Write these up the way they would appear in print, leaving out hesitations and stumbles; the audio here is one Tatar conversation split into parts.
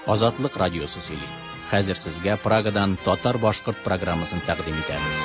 Азатлык радиосы сөйли. Хәзер сезгә Прагадан татар-башкорт программасын тәкъдим итәбез.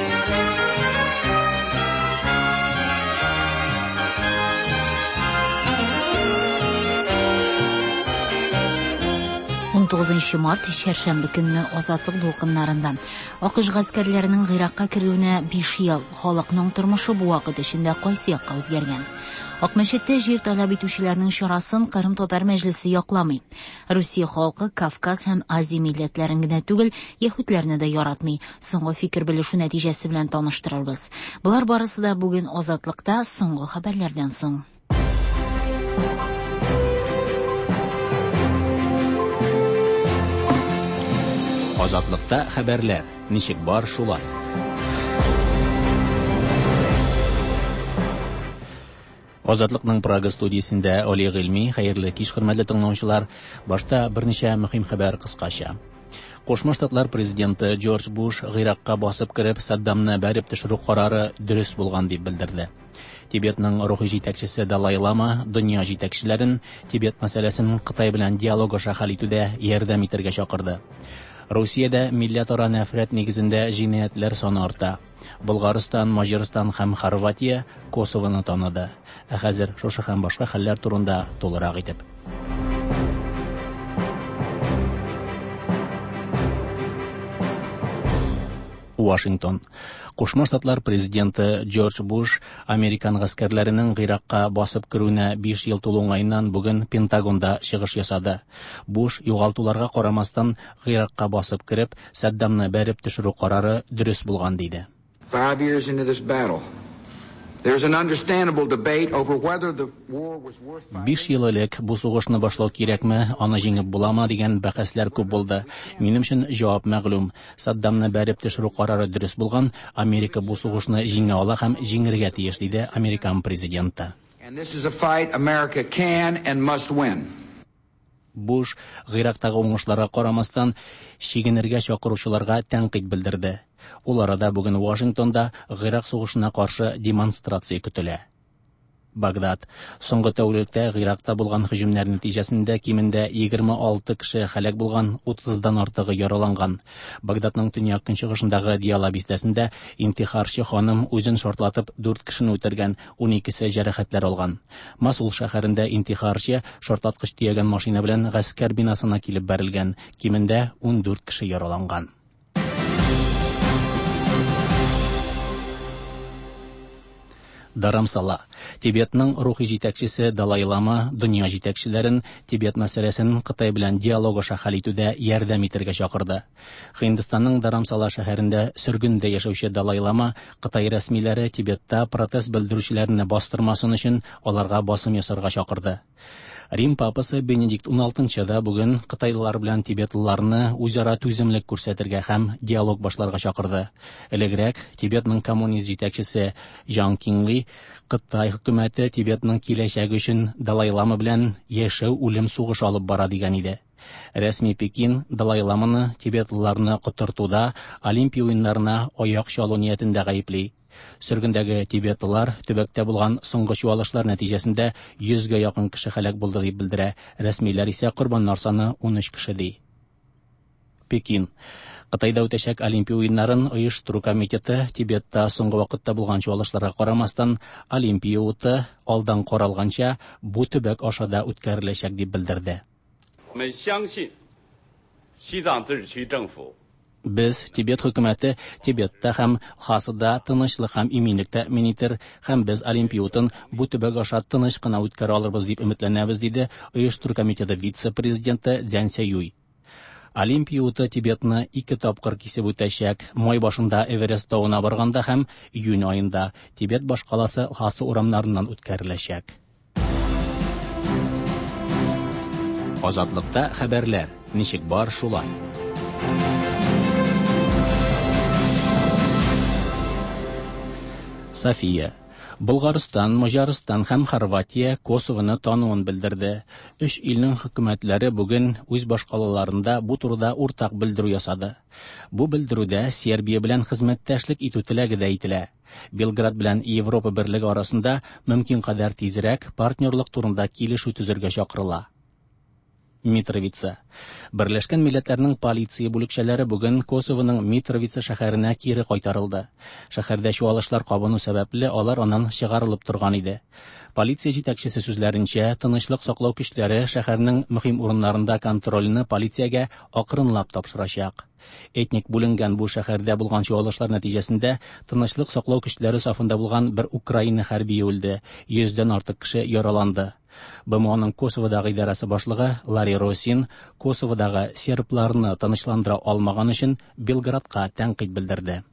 Март шәршәмбе көнне Азатлык дулкыннарында АКШ гаскәрләренең Гыйракка керүенә 5 ел, халыкның тормышы бу вакыт эчендә кайсы якка үзгәргән? Акмәчеттә җир таләп итүчеләрнең чарасын Кырым Татар Мәҗлесе якламый. Русия халкы Кавказ һәм Азия милләтләрен генә түгел, яһүдләрне дә яратмый. Соңгы фикер белешү нәтиҗәсе белән таныштырырбыз. Булар барысы да бүген Азатлыкта соңгы хәбәрләрдән соң. Азатлыкта хәбәрләр. Ничек бар шулай? Азатлыкның Прага студиясендә Али Гыйльми, хәерле кич хөрмәтле тыңлаучылар. Башта берничә мөһим хәбәр кыскача. Кушма Штатлар президенты Джордж Буш Гыйракка басып кирип Саддамны бәреп төшерү карары дөрес булган дип белдерде. Тибетның рухи җитәкчесе Далай Лама дөнья җитәкчеләрен Тибет мәсьәләсен Кытай белән диалог аша хәл итүдә ярдәм итәргә чакырды. Русиядә милләтара нәфрәт нигезендә җинаятьләр саны арта. Булгарстан, Маҗарстан һәм Хорватия Косовоны таныды. Хәзер шушы һәм башка хәлләр турында тулырак итеп. Вашингтон. Кушма Штатлар президенты Джордж Буш Американ гаскәрләренең Гыйракка басып керүенә 5 ел тулуңайнан бүген Пентагонда чыгыш ясады. Буш югалтуларга карамастан Гыйракка басып кирип Саддамны бәреп төшерү карары дөрес булган диде. 5 years into this battle, there's an understandable debate over whether the war was worth fighting. 5 ел элек бу сугышны башлау кирәкме, аны җиңеп буламы дигән бәхәсләр күп булды. Минем өчен җавап мәгълүм. Саддамны бәреп төшерү карары дөрес булган. Америка бу сугышны җиңә ала һәм җиңәргә тиеш диде Американ президенты. And this is a fight America can and must win. Буш Гыйрактагы уңышларга карамастан чигенергә чакыручыларга тәнкыйть белдерде. Ул арада бүген Вашингтонда Гыйрак сугышына каршы демонстрация көтелә. Багдад. Соңгы тәүлектә Гыйракта булган һөҗүмнәр нәтиҗәсендә кимендә 26 кеше һәлак булган, 30дан артыгы яраланган. Багдадның төньяк көнчыгышындагы Диала бистәсендә интихарчы ханым үзен шартлатып 4 кешене үтергән, 12се җәрәхәтләр алган. Масул шәһәрендә интихарчы шартлаткыч төягән машина белән гаскәр бинасына килеп бәрелгән, кимендә 14 кеше яраланган. Дарамсала. Тибетның рухи җитәкчесе Далай Лама дөнья җитәкчеләрен Тибет мәсьәләсен Кытай белән диалог аша хәл итүдә ярдәм итәргә чакырды. Һиндстанның Дарамсала шәһәрендә сөргендә яшәүче Далай Лама Кытай рәсмиләре Тибетта протест белдерүчеләрне бастырмасын өчен аларга басым ясарга чакырды. Рим папасы Бенедикт 16 да бүген Кытайлылар белән тибетлыларны үзара түземлек күрсәтергә һәм диалог башларга чакырды. Элегрәк Тибетның коммунист җитәкчесе Жан Кингли Кытай хөкүмәте Тибетның киләчәге өчен Далай Лама белән яшәү үлем сугыш алып бара дигән иде. Рәсми Пекин Далай Ламаны тибетлыларны котыртуда Олимпия уеннарына аяк чалу ниятендә гаепли. Сөргендәге тибетлылар төбәктә булган соңгы чуалышлар нәтиҗәсендә 100гә якын кеше һәлак булды дип белдерә. Рәсмиләр исә корбаннар саны 13 кеше ди. Пекин. Кытайда үтәчәк Олимпия уеннарын оештыру комитеты Тибетта соңгы вакытта булган чуалышларга карамастан Олимпия уты алдан каралганча бу төбәк ашада үткәреләчәк дип белдерде. Без Тибет хөкүмәте Тибетта һәм Хасыда тынычлык һәм иминлек тәэмин итер һәм без Олимпия утын бу төбәк аша тыныч кына үткәрә алырбыз дип өметләнәбез диде оештыру комитеты вице-президенты Дзян Сяюй. Олимпия уты Тибетны 2 тапкыр кисеп үтәчәк. Май башында Эверест тауына барганда һәм июнь аенда Тибет башкаласы Лхаса урамнарыннан үткәреләчәк. Азатлыкта хәбәрләр. Ничек бар шулай? София. Булгарстан, Маҗарстан һәм Хорватия Косовоны тануын белдерде. 3 илнең хөкүмәтләре бүген үз башкалаларында бу турыда уртак белдерү ясады. Бу белдерүдә Сербия белән хезмәттәшлек итү теләге дә ителә. Белград белән Европа берлеге арасында мөмкин кадәр тизрәк партнерлык турында килешү төзергә чакырыла. Митровица. Берләшкән Милләтләрнең полиция бүлекчәләре бүген Косовоның Митровица шәһәренә кире кайтарылды. Шәһәрдә чуалышлар кабыну сәбәпле алар аннан чыгарылып торган иде. Полиция җитәкчесе сүзләренчә, тынычлык саклау көчләре шәһәрнең мөһим урыннарында контрольны полициягә акрынлап тапшырачак. Этник бүленгән бу шәһәрдә булган чуалышлар нәтиҗәсендә тынычлык саклау көчләре сафында булган бер Украина хәрби үлде, 100дән артык кеше яраланды. БМОның Косоводагы идарәсе башлыгы Ларри Росин Косоводагы сербларны тынычландыра алмаган өчен Белградка тәнкыйть белдерде.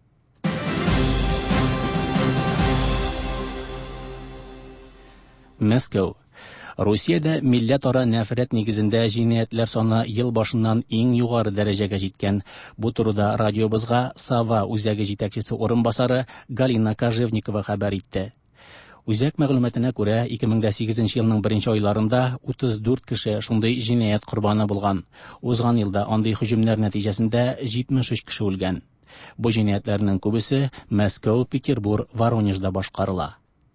Мәскәү. Русиядә милләт-ара нәфрәт нигезендә җинаятьләр саны ел башыннан иң югары дәрәҗәгә җиткән. Бу турыда радиобызга Сава үзәге җитәкчесе орынбасары Галина Кожевникова хәбәр итте. Үзәк мәгълүматына күрә, 2008 елның 1 айларында 34 кеше шундый җинаят корбаны булган. Узган елда андый һөҗүмнәр нәтиҗәсендә 73 кеше үлгән. Бу җинаятларның күбесе Мәскәү, Петербург, Воронежда башкарыла.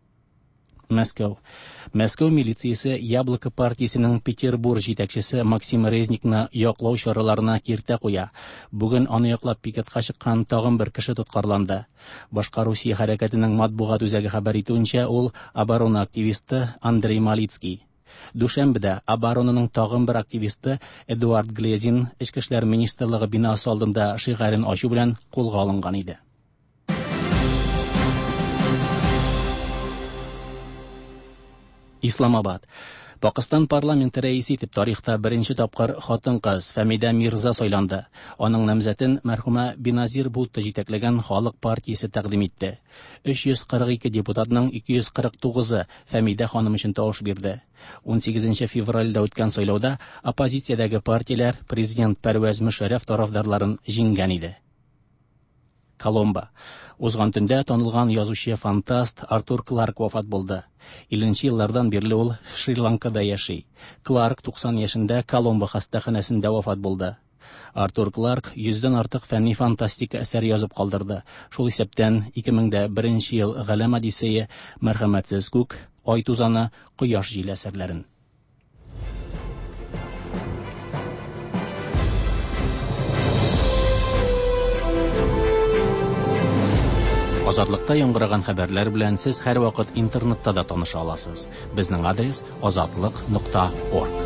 Мәскәү милициясе Яблоко партиясының Петербург җитәкчесе Максим Резникны яклау чараларына киртә куя. Бүген аны яклап пикетка чыккан тагын бер кеше тоткарланды. Башка Русия хәрәкәтенең матбугат үзәге хәбәр итүенчә, ул оборона активисты Андрей Малицкий. Дүшәмбедә оборонаның тагын бер активисты Эдуард Глезин Эчке эшләр министрлыгы бинасы алдында шигарен ачу белән кулга алынган иде. Исламабад. Пакистан парламенты рәисе итеп тарихта беренче тапкыр хатын-кыз Фәмидә Мирза сайланды. Аның намзәтен мәрхүмә Биназир Бутта җитәкләгән Халык партиясе тәкъдим итте. 342 депутатның 249-ы Фәмидә ханым өчен тавыш бирде. 18 февральдә үткән сайлауда оппозициядәге партияләр президент Пәрвәз Мөшәррәф тарафдарларын җиңгән иде. Коломбо. Узган төндә танылган язучы-фантаст Артур Кларк вафат булды. 50 еллардан бирле ул Шри-Ланкада яши. Кларк 90 яшендә Коломбо хастаханәсендә вафат булды. Артур Кларк 100дән артык фәнни фантастика әсәр язып калдырды. Шул исәптән 2001 ел Галәм Одиссея, Мәрхәмәтсез күк, Ай тузаны, Кояш җил әсәрләрен. Азатлыкта яңгыраган хәбәрләр белән сез һәрвакыт интернетта да таныша аласыз. Безнең адрес azatlyk.org.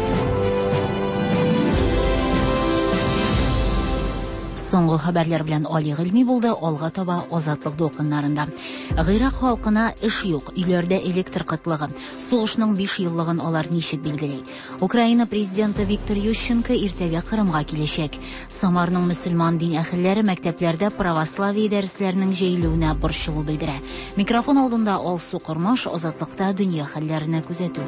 Соңгы хәбәрләр белән Али Гыйльми булды. Алга таба Азатлык дулкыннарында. Гыйрак халкына эш юк, өйләрдә электр кытлыгы. Сугышның 5 еллыгын алар ничек билгели? Украина президенты Виктор Ющенко иртәгә Кырымга киләчәк. Самарның мөселман дин әһелләре мәктәпләрдә православие дәресләренең җәелүенә борчылу белдерә. Микрофон алдында Алсу Кормаш, Азатлыкта дөнья хәлләренә күзәтү.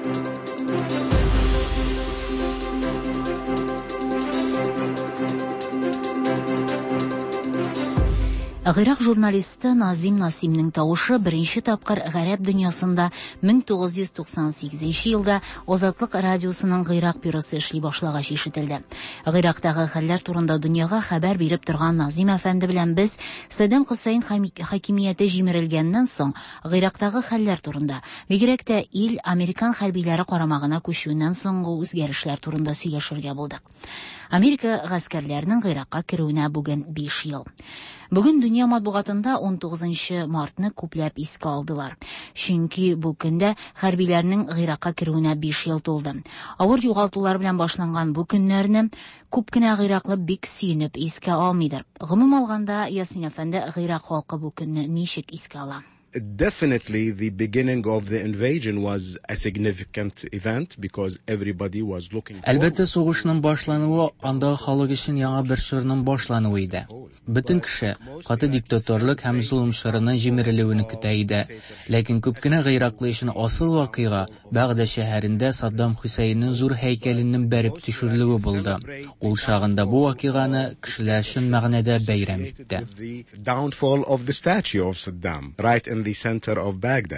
Гыйрак журналисты Назим Насимның тавышы беренче тапкыр гарәп дөньясында 1998 елда Азатлык радиосының Гыйрак бюросы эшли башлагач ишетелде. Гыйрактагы хәлләр турында дөньяга хәбәр биреп торган Назим әфәнде белән без Саддам Хусейн хакимияте җимерелгәннән соң Гыйрактагы хәлләр турында, бигрәк тә ил Американ хәрбиләре карамагына күчүеннән соңгы үзгәрешләр турында сөйләшергә булдык. Америка гаскәрләренең Гыйракка керүенә бүген 5 ел. Бүген дөнья матбугатында 19 мартны күпләп искә алдылар. Чөнки бу көндә хәрбиләрнең Гыйракка керүенә 5 ел тулды. Авыр югалтулар белән башланган бу көннәрне күп кенә гыйраклы бик сөенеп искә алмыйдыр. Гомум алганда, Ясин әфәнде, Гыйрак халкы бу көнне ничек искә ала? Definitely the beginning of the invasion was a significant event because everybody was looking forward. Әлбәттә, сугышның башлануы анда халык өчен яңа бер чорның башлануы иде. Бөтен кеше каты диктаторлык һәм зулым чорының җимерелүен көтә иде. Ләкин күп кенә гыйраклы өчен асыл вакыйга Багдад шәһәрендә Саддам Хусейнның зур һәйкәленең бәреп төшерелүе булды. Ул шагында бу вакыйганы кешеләр өчен мәгънәдә бәйрәм итте. The downfall of the statue of Saddam right in the center of Baghdad.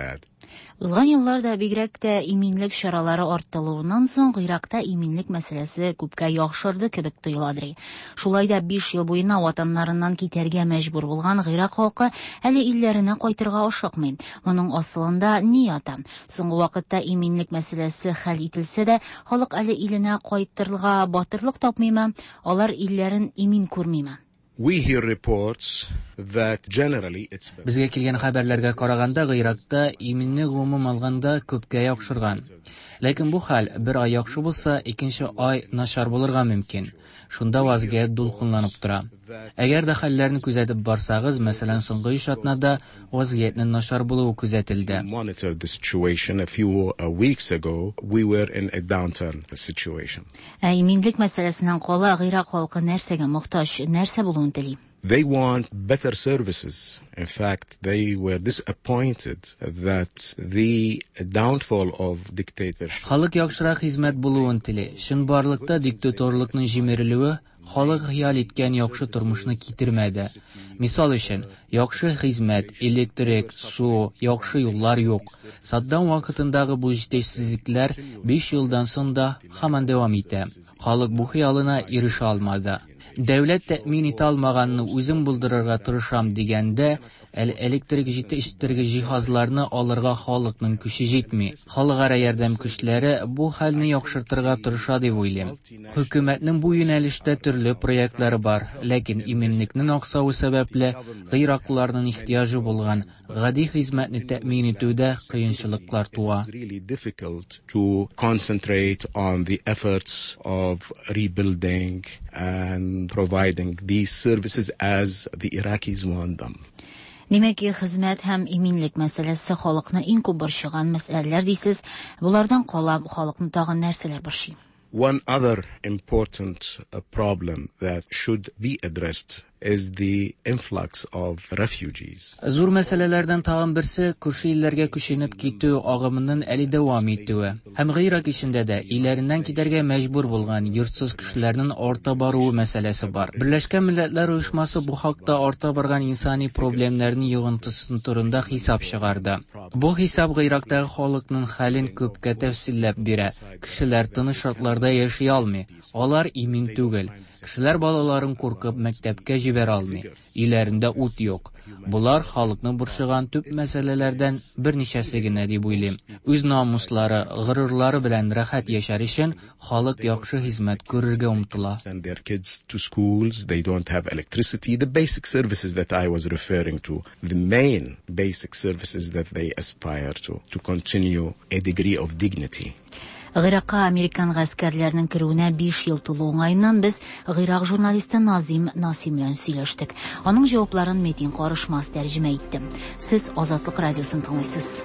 Узган елларда бигрәк тә иминлек чаралары арттырылуыннан соң Иракта иминлек мәсьәләсе күпкә яхшырды кебек тоела. Шулай да 5 ел буена ватаннарыннан китәргә мәҗбүр булган Ирак халкы әле илләренә кайтырга ашыкмый. Моның асылында ни ята? Соңгы вакытта иминлек мәсьәләсе хәл ителсә дә, халык әле иленә кайтырга батырлык тапмыймы, алар илләрен имин күрмиме? We hear reports that generally it's better. Безгә килгән хәбәрләргә караганда, Иракта иминне гомум алганда күпкә яхшырган. Ләкин бу хәл бер ай яхшы булса, икенче ай начар булырга мөмкин. Шунда вазгыять дулкынланып тора. Әгәр дә хәлләрне күзәтеп барсагыз, мәсәлән, соңгы 3 атнада вазгыятьнең начар булуы күзәтелде. Monitored the situation a few weeks ago. We were in a downturn situation. Иминлек мәсьәләсеннән кала Ирак халкы нәрсәгә мохтаҗ, нәрсә булуын тели? They want better services. In fact, they were disappointed that the downfall of dictatorship. Халык яхшырак хезмәт булуын тели. Чынбарлыкта диктаторлыкның җимерелүе халык хыял иткән яхшы тормышны китермәде. Мисал өчен, яхшы хезмәт, электрик, су, яхшы юллар юк. Саддам вакытындагы бу җитешсезлекләр 5 елдан соң да һаман дәвам итә. Халык бу хыялына ирешә алмады. Дәүләт тәэмин итә алмаганны үзем булдырырга тырышам дигәндә, электрик җитештерүче җиһазларны алырга халыкның көче җитми. Халыкара ярдәм көчләре бу хәлне яхшыртырга тырыша дип уйлыйм. Хөкүмәтнең бу юнәлештә төрле проектлары бар, ләкин иминлекнең аксавы сәбәпле Ираклыларның ихтияҗы булган гади хезмәтне тәэмин итүдә кыенчылыклар туа. It's really difficult to concentrate on the efforts of rebuilding and providing these services as the Iraqis want them. Димәк, хезмәт һәм иминлек мәсьәләсе халыкны иң күп борчыган мәсьәләләр дисез. Булардан кала халыкны тагын нәрсәләр борчый? One other important problem that should be addressed is the influx of refugees. Зур мәсьәләләрдән тагын берсе күрше илләргә күченеп китү агымының әле дәвам итүе. Һәм Ирак ичендә дә илләреннән китәргә мәҗбүр булган йортсыз кешеләрнең арта баруы мәсьәләсе бар. Берләшкән Милләтләр Оешмасы бу хакта арта барган инсани проблемнарның йогынтысы турында хисап чыгарды. Бу хисап Ирактагы халыкның хәлен күпкә тәфсилләп бирә. Кешеләр тыныч шартларда яши алмый. Алар имин түгел. Кешеләр балаларын куркып мәктәпкә җибәрә алмый. Өйләрендә ут юк. Булар халыкны борчыган төп мәсьәләләрдән берничәсе генә дип уйлыйм. Үз намуслары, горурлары белән рәхәт яшәр өчен халык яхшы хезмәт күрергә умтыла. Send their kids to schools, they don't have electricity, the basic services that I was referring to, the main basic services that they aspire to continue a degree of dignity. Иракка американ гаскәрләренең керүенә 5 ел тулу уңаеннан без Ирак журналисты Назим Насим белән сөйләштек. Аның җавапларын Метин Карышмас тәрҗемә итте. Сез Азатлык радиосын тыңлыйсыз.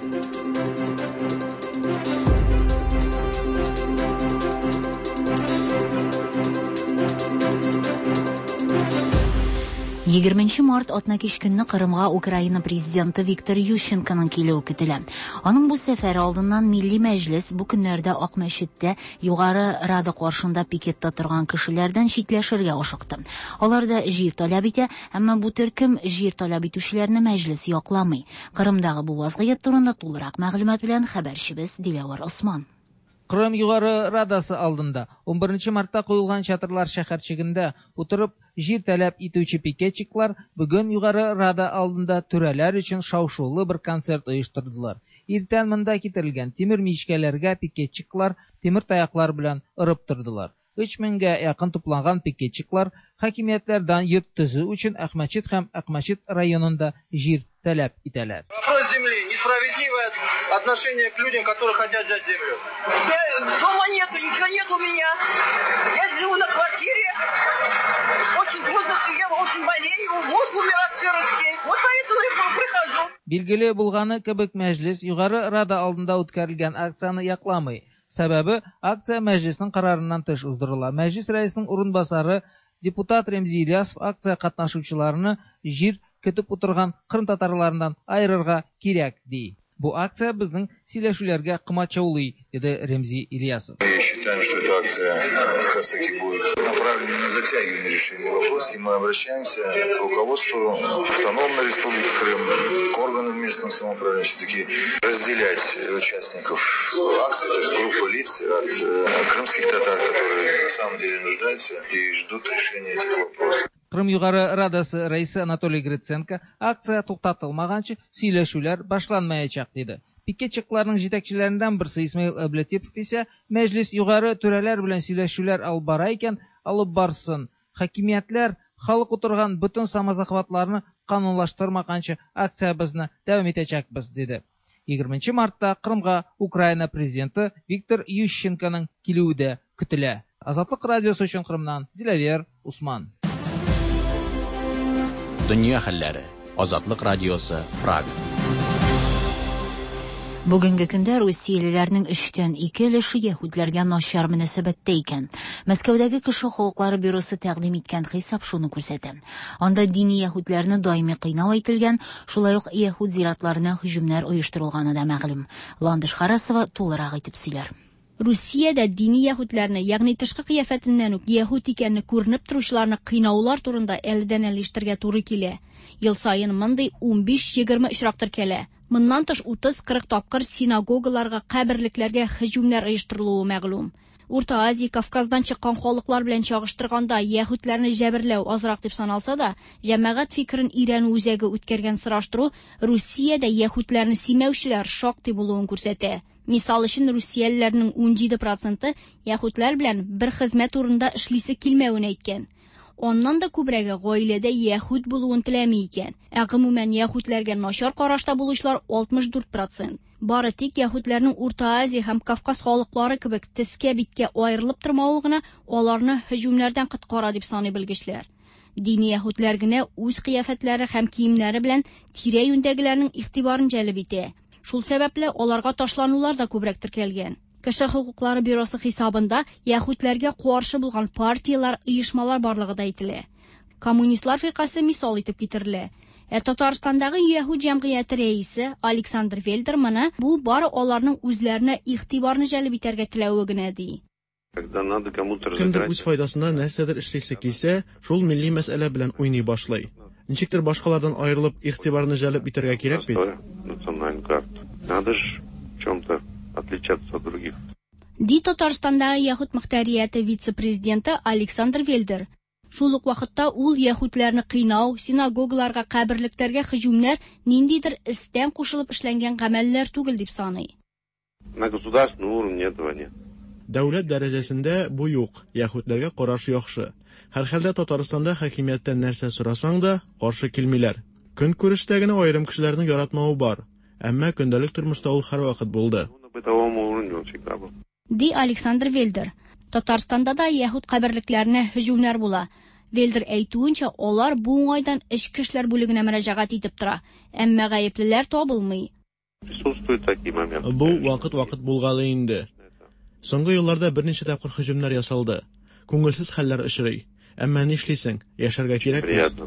20 март атна кич көнне Кырымга Украина президенты Виктор Ющенконың килүе көтелә. Аның бу сәфәре алдыннан Милли Мәҗлес бу көннәрдә Ак мәчеттә Югары Рада каршында пикетта торган кешеләрдән читләшергә ашыкты. Алар да җир таләп итә, әмма бу төркем җир таләп итүчеләрне Мәҗлес якламый. Кырымдагы бу вазгыять турында тулырак мәгълүмат белән хәбәрчебез Диләвар Осман. Кырым Югары Радасы алдында 11 мартта куелган чатырлар шәһәрчегендә утырып җир таләп итүче пикетчиклар бүген Югары Рада алдында түрәләр өчен шау-шулы бер концерт оештырдылар. Иртән монда китерелгән тимер мичкәләргә пикетчиклар тимер таяклар белән ырып тордылар. 3000-гә якын тупланган пикетчиклар хакимиятләрдән йорт төзү өчен Әхмәчет һәм Әхмәчет районында җир таләп итәләр. Вопрос земли, несправедливое отношение к людям, которые хотят взять землю. Дома нет, ничего нет у меня. Я живу на квартире. Очень трудно, я очень болею, муж умер от сырости. Вот поэтому я прихожу. Билгеле булганы кебек Мәҗлес Югары Рада алдында үткәрелгән акцияны якламый. Сәбәбе акция Мәҗлеснең карарыннан тыш уздырыла. Мәҗлес рәисенең урынбасары депутат Ремзи Ильясов акция катнашучыларны җир көтеп утырган Кырым татарларыннан айырырга кирәк ди. Бу акция безнең сөйләшүләргә кымачаулый, диде Ремзи Ильясов. Считаем, что эта акция как раз таки будет направлена на затягивание решения вопроса, и мы обращаемся к руководству Автономной Республики Крым, к органам местного самоуправления, все-таки разделять участников акции, то есть группы лиц от крымских татар, которые на самом деле нуждаются и ждут решения этих вопросов. Крым Югары Радасы рәисе Анатолий Гриценко акция туктатылмаганчы сөйләшүләр башланмаячак диде. Пикетчикларның җитәкчеләреннән берсе Исмаил Әбләтипов исә мәҗлес югары түрәләр белән сөйләшүләр алып бара икән, алып барсын. Хакимиятләр халык утырган бөтен самозахватларны канунлаштырмаганчы акциябызны дәвам итәчәкбез диде. 20 мартта Крымга Украина президенты Виктор Ющенконың килүе дә көтелә. Азатлык радиосы өчен Крымнан Дилавер Усман. Дөнья хәлләре. Азатлык радиосы Прага. Бүгенге көндә Русиялеләрнең 3тән 2 өлеше яһүдләргә начар мөнәсәбәттә икән. Мәскәүдәге кеше хукуклары бюросы тәкъдим иткән хисап шуны күрсәтә. Анда дини яһүдләрне даими кыйнау әйтелгән, шулай ук яһүд зиратларына һөҗүмнәр оештырылганы да мәгълүм. Ландыш Харасова тулырак итеп сөйләр. Русиядә дини яһүдләрне, ягъни тышкы кыяфәтеннән үк яһүд икәнне күренеп торучыларны кыйнаулар турында әледән-әле ишетергә туры килә. Ел сайын мондый 15-20 очрак теркәлә. Моннан тыш 30-40 тапкыр синагогаларга, каберлекләргә һөҗүмнәр оештырылуы мәгълүм. Урта Азия, Кавказдан чыккан халыклар белән чагыштырганда яһүдләрне җәберләү азрак дип саналса да, җәмәгать фикерен өйрәнү үзәге үткәргән сораштыру Русиядә яһүдләрне симәүчеләр шактый булуын күрсәтә. Мисал өчен русиялеләрнең 17% яһүдләр белән бер хезмәт урында эшлисе килмәвен әйткән. Оннан да күбрәге гаиләдә яһүд булуын теләми икән. Гомумән яһүдләргә начар карашта булучылар 64%. Бары тик яһүдләрнең Урта Азия һәм Кавказ халыклары кебек тискә-биткә аерылып тормавы гына аларны һөҗүмнәрдән коткара дип саный белгечләр. Дини яһүдләр генә үз кыяфәтләре һәм киемнәре белән тирә-юньдәгеләрнең игътибарын җәлеп итә. Шул сәбәпле аларга ташланулар да күбрәк теркәлгән. Кеше хукуклары бюросы хисабында яһүдләргә каршы булган партиялар, оешмалар барлыгы да әйтелә. Коммунистлар фиркасы мисал итеп китерелә. Татарстандагы яһүд җәмгыяте рәисе Александр Вельдер моны бу бары аларның үзләренә игътибарны җәлеп итәргә теләве генә ди. Кемдер үз файдасына нәрсәдер эшлисе килсә, шул милли мәсьәлә белән уйный башлый. Ничектер башкалардан аерылып игътибарны җәлеп итәргә кирәк бит. Надо ж в чем-то отличаться от других. Ди Татарстандагы яһүд мөхтәрияте вице-президенты Александр Вельдер. Шул ук вакытта ул яһүдләрне кыйнау, синагогаларга, каберлектәргә һөҗүмнәр ниндидер истән кушылып эшләнгән гамәлләр түгел дип саный. На государственном уровне этого нет. Дәүләт дәрәҗәсендә бу юк. Яһүдләргә караш яхшы. Һәрхәлдә Татарстанда хакимияттән нәрсә сорасаң да каршы килмиләр. Көн күрештә генә аерым кешеләрнең яратмавы бар. Әмма көндәлек тормышта ул һәрвакыт булды. Ди Александр Вельдер. Татарстанда да яһүд каберлекләренә һөҗүмнәр була. Вельдер әйтүенчә, алар бу уңайдан эчке эшләр бүлегенә мөрәҗәгать итеп тора. Әмма гаеплеләр табылмый. Бу вакыт булгалы инде. Соңгы елларда берничә тапкыр һөҗүмнәр ясалды. Күңелсез хәлләр очрый. Әмма нишлисең? Яшәргә кирәк.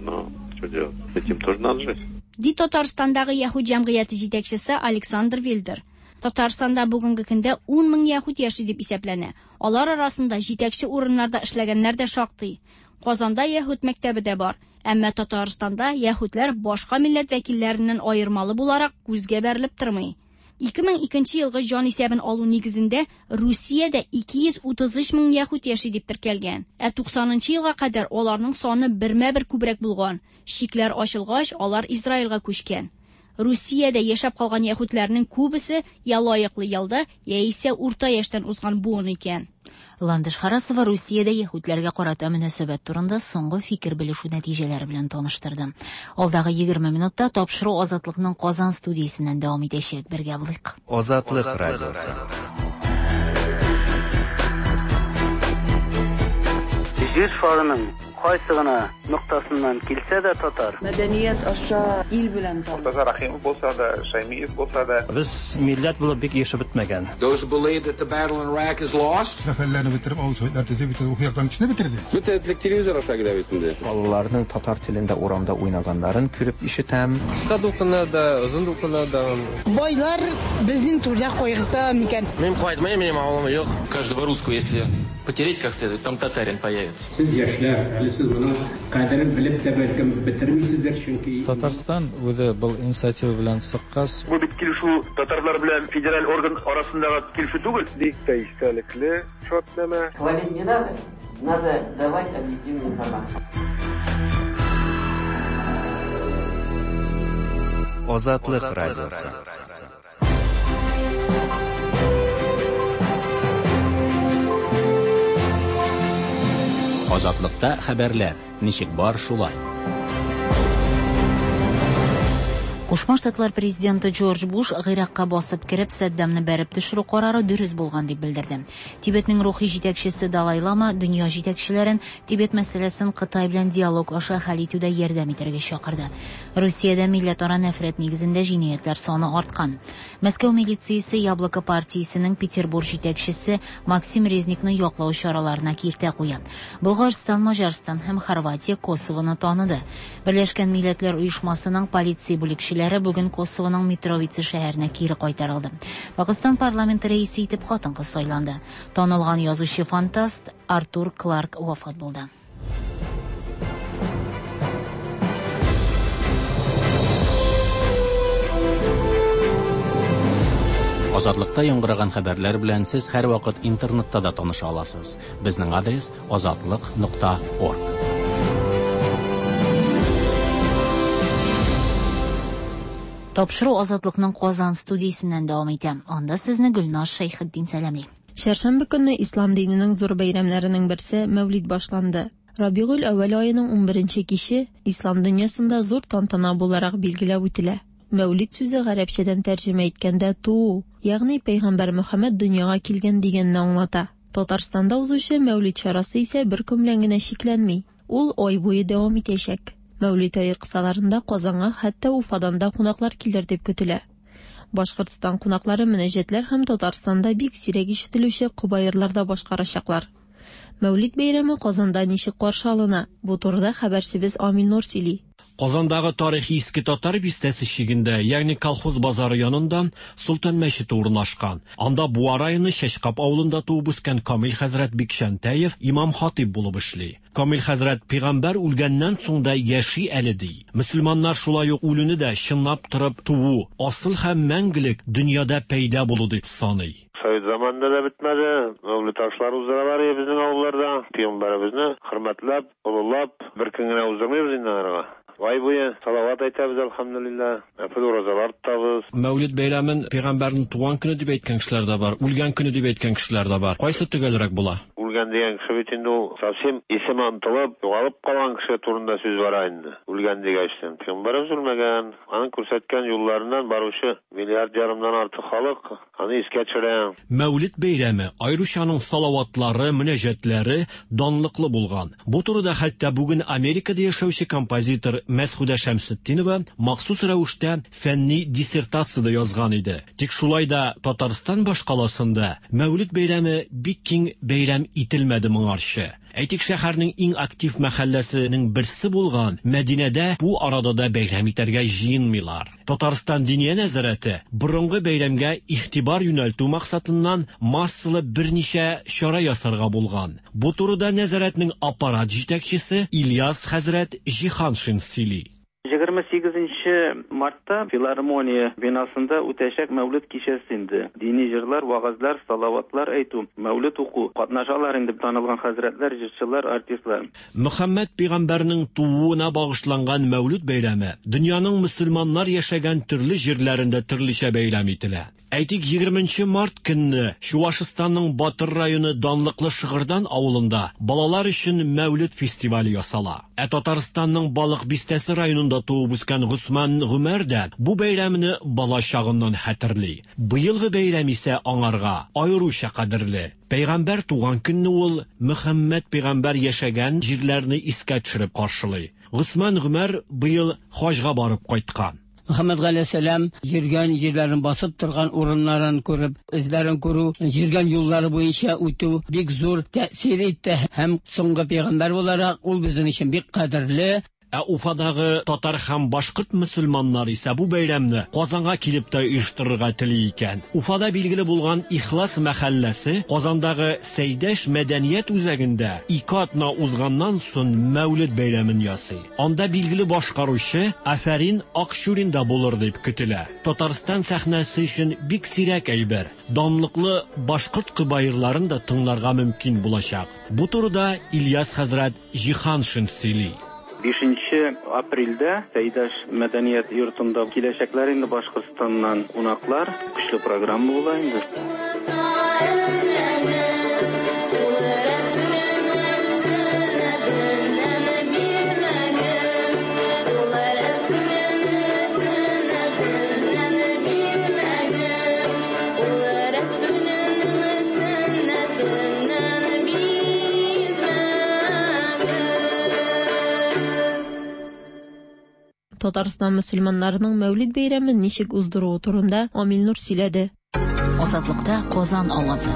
Ди Татарстандагы яһүд җәмгыяте җитәкчесе Александр Вельдер. Татарстанда бүгенге көндә 10 мең яһүд яши дип исәпләнә. Алар арасында җитәкче урыннарда эшләгәннәр дә шактый. Казанда яһүд мәктәбе дә бар. Әмма Татарстанда яһүдләр башка милләт вәкилләреннән аермалы буларак күзгә бәрелеп тормый. 2002 елгы җан исәбен алу нигезендә Русиядә 233 мең яһүд яши дип теркәлгән. 90 елга кадәр аларның саны бермә-бер күбрәк булган. Шикләр ачылгач, алар Израильгә күчкән. Русиядә яшәп калган яһүдләрнең күбесе я лаеклы ялда, яисә урта яшьтән узган буын икән. Ландыш Харасова Русиядә яһүдләргә карата мөнәсәбәт турында соңгы фикер белешү нәтиҗәләре белән таныштырды. Алдагы 20 минутта тапшыру Азатлыкның Казан студиясеннән дәвам итәчәк. Бергә булыйк. Азатлык радиосы. Җир шарының Кайсы гына ноктасыннан килсә дә татар. Мәдәният аша ил белән тан. Муртаза Рахимов булса да, Шаймиев булса да. Без милләт булып бик яшәп бетмәгән. Those who believe that the battle in Iraq is lost. Сәфәрләрне бетереп, авызлар төзеп бетереп, ухыяктан кичне бетерде. Бөтенлек телевизор аша килә бит инде. Балаларның татар телендә урамда уйнаганнарын күреп ишетәм. Кыска дулкыннар да, озын дулкыннар да. Байлар безнең түрдә кайгырта микән? Мин кайтмыйм, минем авылым юк. Каждого русского, если потереть как следует, там татарин появится. Siz яшьләр, әле сез моның кадерен белеп тә бәлкем бетермисездер, чөнки Татарстан үзе был инициатива белән сыккас. Бу бит килешү татарлар белән федераль орган арасындагы килешү түгел. Бик тә истәлекле шартлама. Хвалить не надо, надо давать объективную информацию. Азатлык радиосы. Азатлыкта хәбәрләр. Ничек бар шулай. Кушма Штатлар президенты Джордж Буш Гыйракка басып кирип Саддамны бәреп төшерү карары дөрес булган дип белдерде. Тибетнең рухи җитәкчесе Далай Лама дөнья җитәкчеләрен Тибет мәсьәләсен Кытай белән диалог аша хәл итүдә ярдәм итәргә чакырды. Русиядә милләтара нәфрәт нигезендә җинаятьләр саны арткан. Мәскәү милициясе Яблоко партиясенең Петербург җитәкчесе Максим Резникны яклау чараларына киртә куя. Булгарстан, Маҗарстан һәм Хорватия Косовоны таныды. Берләшкән Милләтләр оешмасының полиция бүлекчеләре бүген Косовоның Митровица шәһәренә кире кайтарылды. Пакистан парламенты рәисе итеп хатын-кыз сайланды. Танылган язучы-фантаст Артур Кларк вафат булды. Азатлыкта яңгыраган хәбәрләр белән сез һәр вакыт интернетта да таныша аласыз. Безнең адрес azatlyk.org. Тапшыру Азатлыкның Казан студиясеннән дәвам итә. Анда сезне Гөлназ Шәйхетдин сәламли. Шәршәмбе көнне ислам диненең зур бәйрәмнәренең берсе Мәүлид башланды. Рабигуль әүвәл аеның 11нче киче ислам дөньясында зур тантана буларак билгеләп үтелә. Мәүлид сүзе гарәпчәдән тәрҗемә иткәндә туу, ягъни Пәйгамбәр Мөхәммәд дөньяга килгән дигәнне аңлата. Татарстанда узучы Мәүлид чарасы исә бер көн белән генә шикләнми. Ул ай буе дәвам итәчәк. Мәүлид ае кысаларында Казанга, хәтта Уфадан да кунаклар килер дип көтелә. Башкортстан кунаклары мөнәҗәтләр һәм Татарстанда бик сирәк ишетелүче кубайырлар да башкарачаклар. Мәүлид бәйрәме Казанда ничек каршы алына? Бу турыда хәбәрчебез Амил Нур сөйли. Казандагы тарихи иске татар бистәсе чигендә, ягъни колхоз базары янында Султан мәчете урнашкан. Анда Буа районы Шәшкап авылында туып үскән Камил хәзрәт Бикшәнтәев имам хатиб булып эшли. Камил хәзрәт пәйгамбәр үлгәннән соң да яши әле ди. Мөселманнар шулай ук үлүне дә чынлап торып туу, асыл һәм мәңгелек дөньяда пәйда булу дип саный. Совет zamanında da bitmedi. Mevlid taşları uzduralar ya bizim avullarda. Peygamberimizni hürmetlep, ululap, bir kengine uzdurmayız inanırga. Vay buya, salavat aytabız elhamdülillah. Öpül rozalar tutabız. Мәүлид бәйрәмен пәйгамбәрнең туган көне дип әйткән кешеләр дә бар, үлгән көне дип әйткән кешеләр дә бар. Кайсы төгәлрәк була? Үлгән дигән кеше бит инде ул совсем исем антылып, югалып калган кеше турында сүз бар инде. Үлгән дигәчтән. Пәйгамбәрimiz үлмәгән, аның күрсәткән юлларыннан баручы миллиард ярымнан артык халык аны искә төшерә. Мәүлид бәйрәме айрушаның салаватлары, мөнәҗәтләре данлыклы булган. Бу турыда хәтта бүген Америкада яшәүче композитор Мәсхүдә Шәмсетдинова махсус рәвештә фәнни диссертация язган иде. Тик шулай да Татарстан башкаласында Мәүлид бәйрәме бик киң бәйрәм ителмәде моңарчы. Әйтик, шәһәрнең иң актив мәхәлләсенең берсе булган Мәдинәдә бу арада да бәйрәм итәргә җыенмыйлар. Татарстан диния нәзарәте борынгы бәйрәмгә игътибар юнәлтү максатыннан массалы берничә чара ясарга булган. Бу турыда нәзарәтнең аппарат җитәкчесе Ильяс хәзрәт Җиһаншин сөйли. 28 Мартта филармония бинасында үтәчәк Мәүлид кичәсе инде. Дини җырлар, вагызлар, салаватлар әйтү, Мәүлид уку, катнашалар инде танылган хәзрәтләр, җырчылар, артистлар. Мөхәммәд пәйгамбәрнең тууына багышланган Мәүлид бәйрәме дөньяның мөселманнар яшәгән төрле җирләрендә төрлечә бәйрәм ителә. Әйтик 20 март көнне Чувашстанның Батыр районы данлыклы Шыгырдан авылында балалар өчен Мәүлид фестивале ясала. Татарстанның Балык Бистәсе районында туып үскән Госман Гүмәр дә бу бәйрәмне бала чагыннан хәтерли. Быелгы бәйрәм исә аңарга аеруча кадерле. Пәйгамбәр туган көнне ул Мөхәммәд пәйгамбәр яшәгән җирләрне искә төшереп каршылый. Госман Гүмәр быел хаҗга барып кайткан. Мөхәммәд галәйһиссәлам йөргән җирләрен басып торган урыннарын күреп, эзләрен күрү, йөргән юллары буенча үтү бик зур тәэсир итте һәм соңгы пәйгамбәр буларак ул безнең өчен бик кадерле. Уфадагы татар һәм башкорт мөселманнары исә бу бәйрәмне Казанга килеп тә оештырырга тели икән. Уфада билгеле булган Ихлас мәхәлләсе Казандагы Сәйдәш мәдәният үзәгендә 2 атна узганнан соң Мәүлид бәйрәмен ясый. Анда билгеле башкаручы Афәрин Акчурин да булыр дип көтелә. Татарстан сәхнәсе өчен бик сирәк әйбер. Данлыклы башкорт кыбайырларын да тыңларга мөмкин булачак. Бу турыда Ильяс хәзрәт Җиһаншин сөйли. 5 апрельдә Сәйдәш мәдәният йортында киләчәкләр инде Башкортстаннан кунаклар, көчле программа була инде. Татарстан мөселманнарының Мәүлид бәйрәмен ничек уздыруы турында Амил Нур сөйләде. Азатлыкта Казан авазы.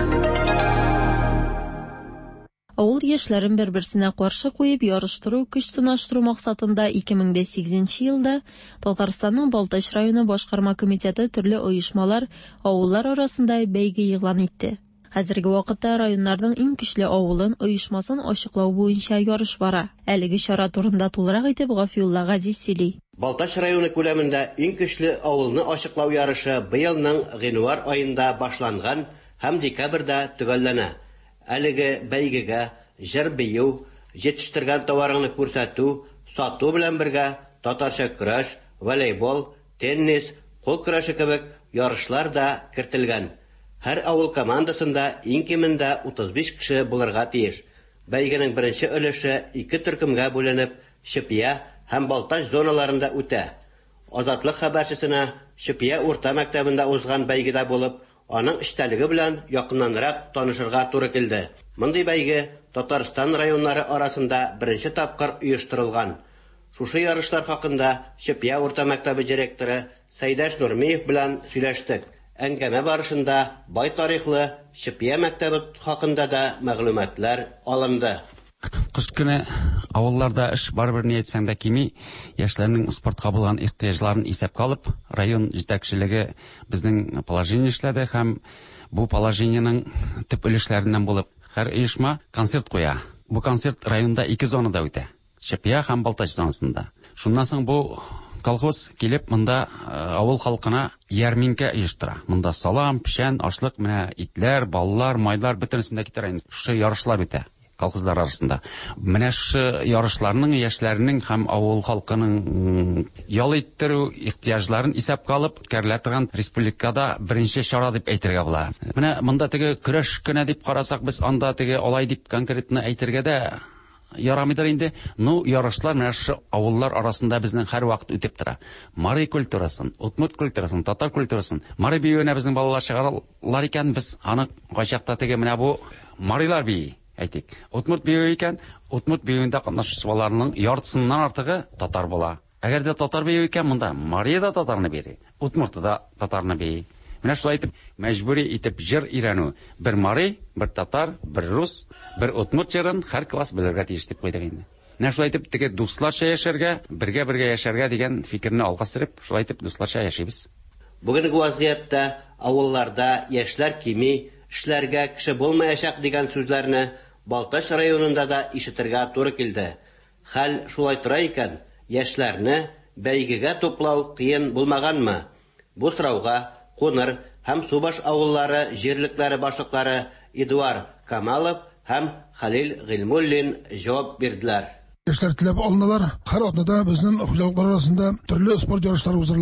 Авыл яшьләрен бер-берсенә каршы куеп ярыштыру, көч сынаштыру максатында 2008 елда Татарстанның Балтач районы башкарма комитеты төрле оешмалар, авыллар арасында бәйге игълан итте. Хәзерге вакытта районнарның иң көчле авылын оешмасын ачыклау буенча ярыш бара. Әлеге чара турында тулырак итеп Гафиулла Газиз сөйли. Балтач районы күләмендә иң көчле авылны ачыклау ярышы быелның гыйнвар аенда башланган һәм декабрьдә төгәлләнә. Әлеге бәйгегә җыр бию, җитештергән товарыңны күрсәтү, сату белән бергә татарча көрәш, волейбол, теннис, кул көрәше кебек ярышлар да кертелгән. Һәр авыл командасында иң кимендә 35 кеше булырга тиеш. Бәйгенең беренче өлеше 2 төркемгә бүленеп, Шипия һәм Балтач зоналарында үтә. Азатлык хәбәрчесенә Шипия урта мәктәбендә узган бәйгедә булып, аның эштәлеге белән якыннанрак танышырга туры килде. Мондый бәйге Татарстан районнары арасында беренче тапкыр оештырылган. Шушы ярышлар хакында Шипия урта мәктәбе директоры Сәйдәш Нурмиев белән сөйләштек. Әңгәмә барышында бай тарихлы Шипия мәктәбе хакында да мәгълүматлар алынды. Кыш көне авылларда эш барбер ни әйтсәң дә кими, яшьләрнең спортка булган ихтыяҗларын исәпкә алып, район җитәкчелеге безнең положение эшләде һәм бу положениеның төп өлешләреннән булып, һәр оешма концерт куя. Бу концерт районда 2 зонада үтә. Шипия һәм Балтач зонасында. Шуннан соң бу колхоз килеп монда авыл халкына ярминкә оештыра. Монда салам, печән, ашлык, менә итләр, баллар, майлар бөтенесен дә китерә. Шушы ярышлар үтә колхозлар арасында. Менә шушы ярышларның яшьләрнең һәм авыл халкының ял иттерү ихтыяҗларын исәпкә алып үткәрелә торган республикада беренче чара дип әйтергә була. Менә монда теге көрәш көне дип карасак, без анда теге алай дип конкретно әйтергә дә ярамыйдыр инде. Ну, ярышлар менә шу авыллар арасында безнең һәр вакыт үтеп тора. Марий культурасын, утмурт культурасын, татар культурасын, марий биюенә безнең балалар чыгаралар икән, без аны кайчакта теге менә бу марилар бии әйтик. Утмурт бию икән, утмурт биюендә катнашучы балаларның яртысыннан артыгы татар була. Әгәр дә татар бию икән, монда марий да татарны бии, утмурт да татарны бии. Менә шулай итеп мәҗбүри итеп җыр өйрәнү. Бер марий, бер татар, бер рус, бер утмурт җырын һәр класс белергә тиеш дип куйдык инде. Менә шулай итеп теге дусларча яшәргә, бергә яшәргә дигән фикерне алга сөреп, шулай итеп дусларча яшибез. Бүгенге вазгыятьтә авылларда яшьләр кими, эшләргә кеше булмаячак дигән сүзләрне Балтач районында да ишетергә туры килде. Хәл шулай тора икән, яшьләрне бәйгегә туплау кыен булмаганмы? Бу сорауга Куныр һәм Субаш авыллары җирлекләре башлыклары Эдуард Камалов һәм Халил Гыйлмуллин җавап бирделәр. Яшьләр теләп алыналар. Һәр атнада безнең хуҗалыклар арасында төрле спорт ярышлары уздырыла.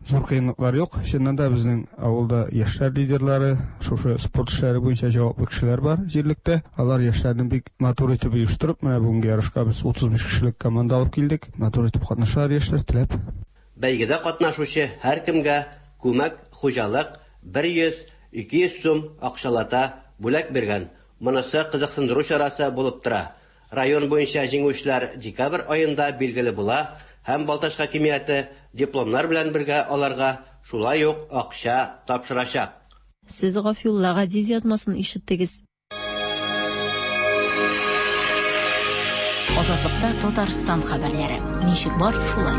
зур кыйынлыклар юк. Чыннан да безнең авылда яшьләр лидерлары, шушы спорт эшләре буенча җаваплы кешеләр бар җирлектә. Алар яшьләрне бик матур итеп оештырып, менә бүгенге ярышка без 35 кешелек команда алып килдек. Матур итеп катнашалар яшьләр теләп. Бәйгедә катнашучы һәркемгә күмәк, хуҗалык 100-200 сум акчалата бүләк биргән. Монысы кызыксындыру чарасы булып тора. Район буенча җиңүчеләр декабрь аенда билгеле була. Һәм Балташ хакимияте дипломнар белән бергә аларга шулай ук акча тапшырачак. Сез Гафулла Газиз язмасын ишеттегез. Азатлыкта Татарстан хәбәрләре. Ничек бар шулай?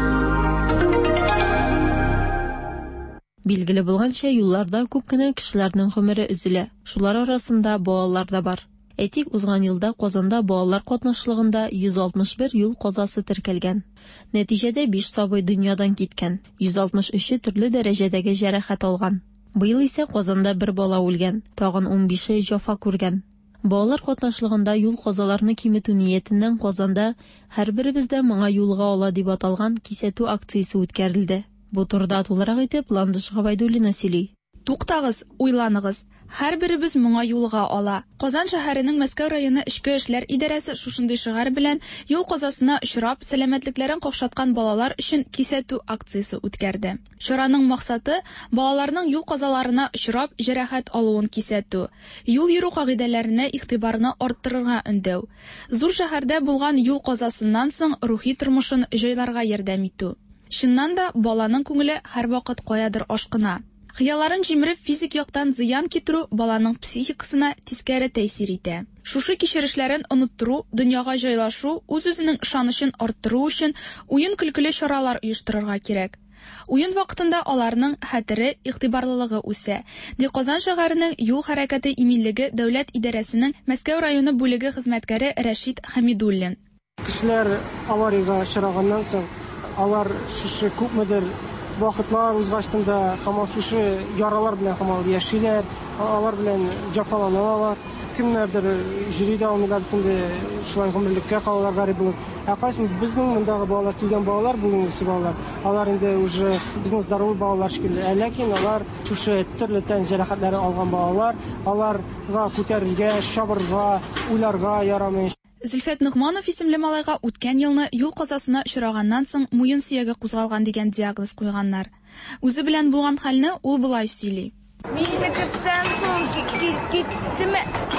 Билгеле булганча, юлларда күп кенә кешеләрнең гомере өзелә. Шулар арасында балалар да бар. Әйтик, узган елда Казанда балалар катнашлыгында 161 юл казасы теркәлгән. Нәтиҗәдә 5 сабый дөньядан киткән, 163 төрле дәрәҗәдәге җәрәхәт алган. Быел исә Казанда бер бала үлгән, тагын 15-е җафа күргән. Балалар катнашлыгында юл казаларны киметү ниятеннән Казанда һәрберебездә моңа юлга ала дип аталган кисәтү акциясе үткәрелде. Бу турыда тулырак итеп Ландыш Габайдуллина сөйли. Туктагыз, уйланыгыз. Һәрберебез моңа юлга ала. Казан шәһәренең Мәскәү районы Эчке эшләр идарәсе шушындый шиғар белән юл казасына очрап, сәламәтлекләрен какшаткан балалар өчен кисәтү акциясе үткәрде. Чараның максаты балаларның юл казаларына очрап, җәрәхәт алуын кисәтү, юл йөрү кагыйдәләренә игътибарны арттырырга өндәү. Зур шәһәрдә булган юл казасыннан соң рухи тормышын җайларга ярдәм итү. Чыннан да баланың күңеле һәрвакыт каядыр ашкына. Хыялларын җимереп, физик яктан зыян китерү баланың психикасына тискәре тәэсир итә. Шушы кичерешләрен оныттыру, дөньяга җайлашу, үз-үзенең ышанычын арттыру өчен уен-көлкеле чаралар оештырырга кирәк. Уен вакытында аларның хәтере, игътибарлылыгы үсә. Казан шәһәренең юл хәрәкәте иминлеге дәүләт идарәсенең Мәскәү районы бүлеге хезмәткәре Рәшит Хәмидуллин. Кешеләр аварийга очраганнан соң, алар шушы күпмедер вакытлар узгачтында һәм шушы яралар белән һәм яшиләр, алар белән җәфаланалар. Кемнәрдер җири дә алмыйлар, кемдер шулай гомерлеккә калалар гарип булып. Кайсы безнең мондагы балалар, килгән балалар, бүгенге балалар, алар инде уже безнең здоровый балалар шикелле. Ләкин алар шушы төрле тән җәрәхәтләре алган балалар, аларга күтәрелгә, шабырга, уйларга ярамый. Зөлфәт Нугманов исемле малайга үткән елны юл казасына очраганнан соң муен сөяге кузгалган дигән диагноз куйганнар. Үзе белән булган хәлне ул булай сөйли. Мин мәктәптән соң киттем.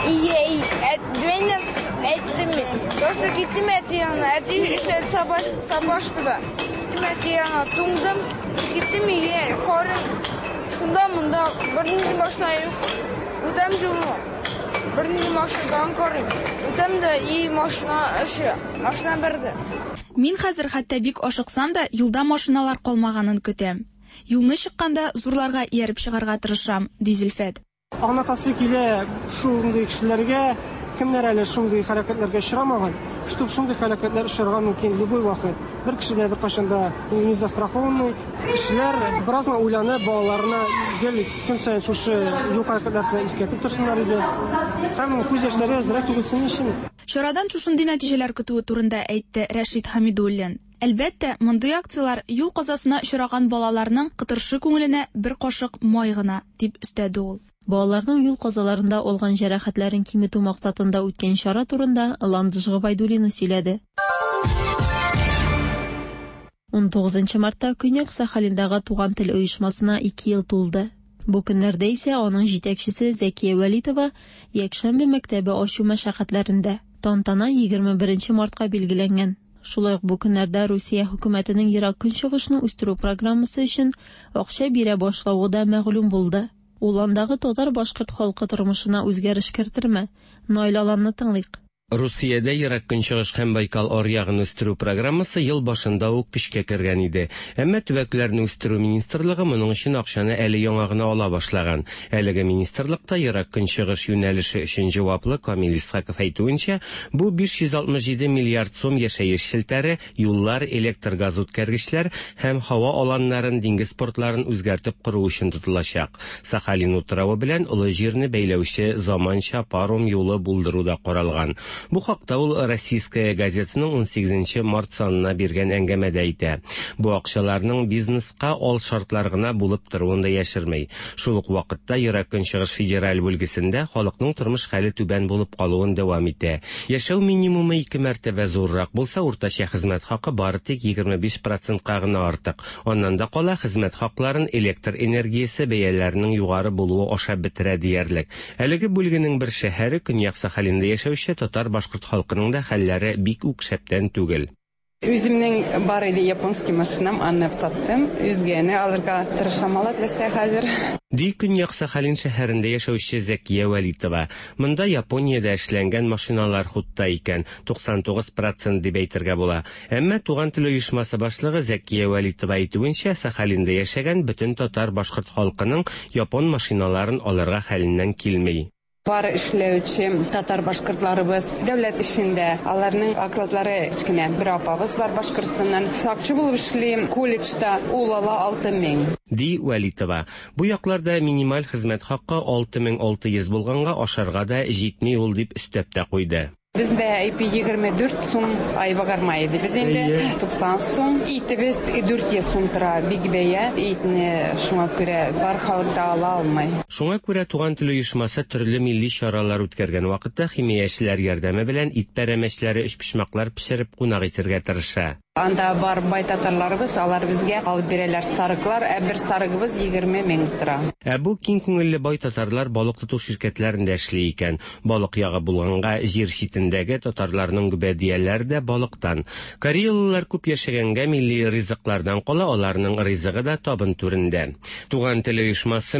Әйттем. Просто киттем әтиянга. Әти сабашкада. Әтиянга туңдым. Киттем өйгә. Карым. Шунда монда бернинди машина юк. Үтәм җулы. Бернинди машинадан карыйм. Үтәм дә и машина берде. Мин хәзер хәтта бик ашыксам да, юлда машиналар калмаганын көтәм. Юлны чыкканда зурларга ияреп чыгарга тырышам, ди Зөлфәт. Аңлатасы килә шундый кешеләргә, кемнәр әле шундый хәрәкәтләргә очрамаган, чтобы шундый хәрәкәтләр очрарга мөмкин любой вакыт. Бер кешедә бер кашында не застрахованный кешеләр бераз уйланып балаларына гел көн саен шушы юл хәрәкәтләрне искәртеп торсыннар иде. Һәм күз яшьләре әзрәк түгелсен өчен. Чарадан шушындый нәтиҗәләр көтүе турында әйтте Рәшит Хәмидуллин. Әлбәттә, мондый акциялар юл казасына очраган балаларның кытыршы күңеленә бер кашык май гына, дип өстәде ул. Балаларның юл казаларында алган җәрәхәтләрен киметү максатында үткән чара турында Ландыш Габайдуллина сөйләде. 19 мартта Көньяк Сахалиндагы Туган тел оешмасына 2 ел тулды. Бу көннәрдә исә аның җитәкчесе Зәкия Вәлитова якшәмбе мәктәбе ачу мәшәкатьләрендә. Тантана 21 мартка билгеләнгән. Шулай ук бу көннәрдә Русия хөкүмәтенең Ерак Көнчыгышны үстерү программасы өчен акча бирә башлавы да мәгълүм булды. Ул андагы татар-башкорт халкы тормышына үзгәреш кертергә, Найлаланны тыңлыйк. Русиядә Ерак Көнчыгыш һәм Байкал аръягын үстерү программасы ел башында ук көчкә кергән иде. Әмма төбәкләрне үстерү министрлыгы моның өчен акчаны әле яңа гына ала башлаган. Әлеге министрлыкта Ерак Көнчыгыш юнәлеше өчен җаваплы Камил Исхаков әйтүенчә, бу 567 миллиард сум яшәеш челтәре, юллар, электр газ үткәргечләр һәм һава аланнарын, диңгез портларын үзгәртеп кору өчен тотылачак. Сахалин утравы белән Олы җирне бәйләүче заманча паром юлы булдыру да каралган. Бу хакта ул Российская газетаның 18 март санына биргән әңгәмәдә әйтә. Бу акчаларның бизнеска ал шартлар гына булып торуын да яшермәй. Шул ук вакытта Ерак Көнчыгыш федераль бүлгесендә халыкның тормыш хәле түбән булып калуын дәвам итә. Яшәү минимумы 2 мәртәбә зуррак булса, уртача хезмәт хакы бары тик 25%-ка гына артык. Аннан да кала хезмәт хакларын электр энергиясе бәяләренең югары булуы аша бетерә диярлек. Әлеге бүлгенең бер шәһәре Көньяк Сахалинда яшәүче татар-башкорт халкының да хәлләре бик үк шәптән түгел. Үземнең бар иде японский машинам, аны саттым. Үзгәне алырга тырышам, алатса хәзер. Ди Көньяк Сахалин шәһәрендә яшәүче Зәкия Вәлитова. Монда Япониядә эшләнгән машиналар хутта икән, 99% дип әйтергә була. Әмма туган тел оешмасы башлыгы Зәкия Вәлитова әйтүенчә, Сахалинда яшәгән бөтен татар-башкорт халкының япон машиналарын алырга хәленнән килми. Бар эшләүче татар-башкортларыбыз дәүләт эшендә, аларның окладлары кечкенә. Бер апабыз бар Башкортстаннан, сакчы булып эшли, колледжда, ул ала 6000. Ди Вәлитова. Бу якларда минималь хезмәт хакы 6600 булганга ашарга да җитми ул дип өстәп тә куйды. Бездә IP 24 сум ай багармай иде. Без инде 90 сум, итебез 4 сум тора. Бик бәя, итне шуңа күрә бар халыкта ала алмай. Шуңа күрә туган тел оешмасы төрле милли чаралар үткәргән вакытта химиячеләр ярдәме белән ит пәрәмәчләре эшпишмаклар пешереп кунак итәргә тырыша. Анда бар бай татарларыбыз, алар безгә алып бирәләр сарыклар, бер сарыгыбыз 20,000 тора. Бу киң күңелле бай татарлар балык тоту ширкәтләрендә эшли икән. Балык ягы булганга җир читендәге татарларның гүбәдияләре дә балыктан. Кореялылар күп яшәгәнгә милли ризыклардан кала, аларның ризыгы да табын түрендә. Туган тел оешмасы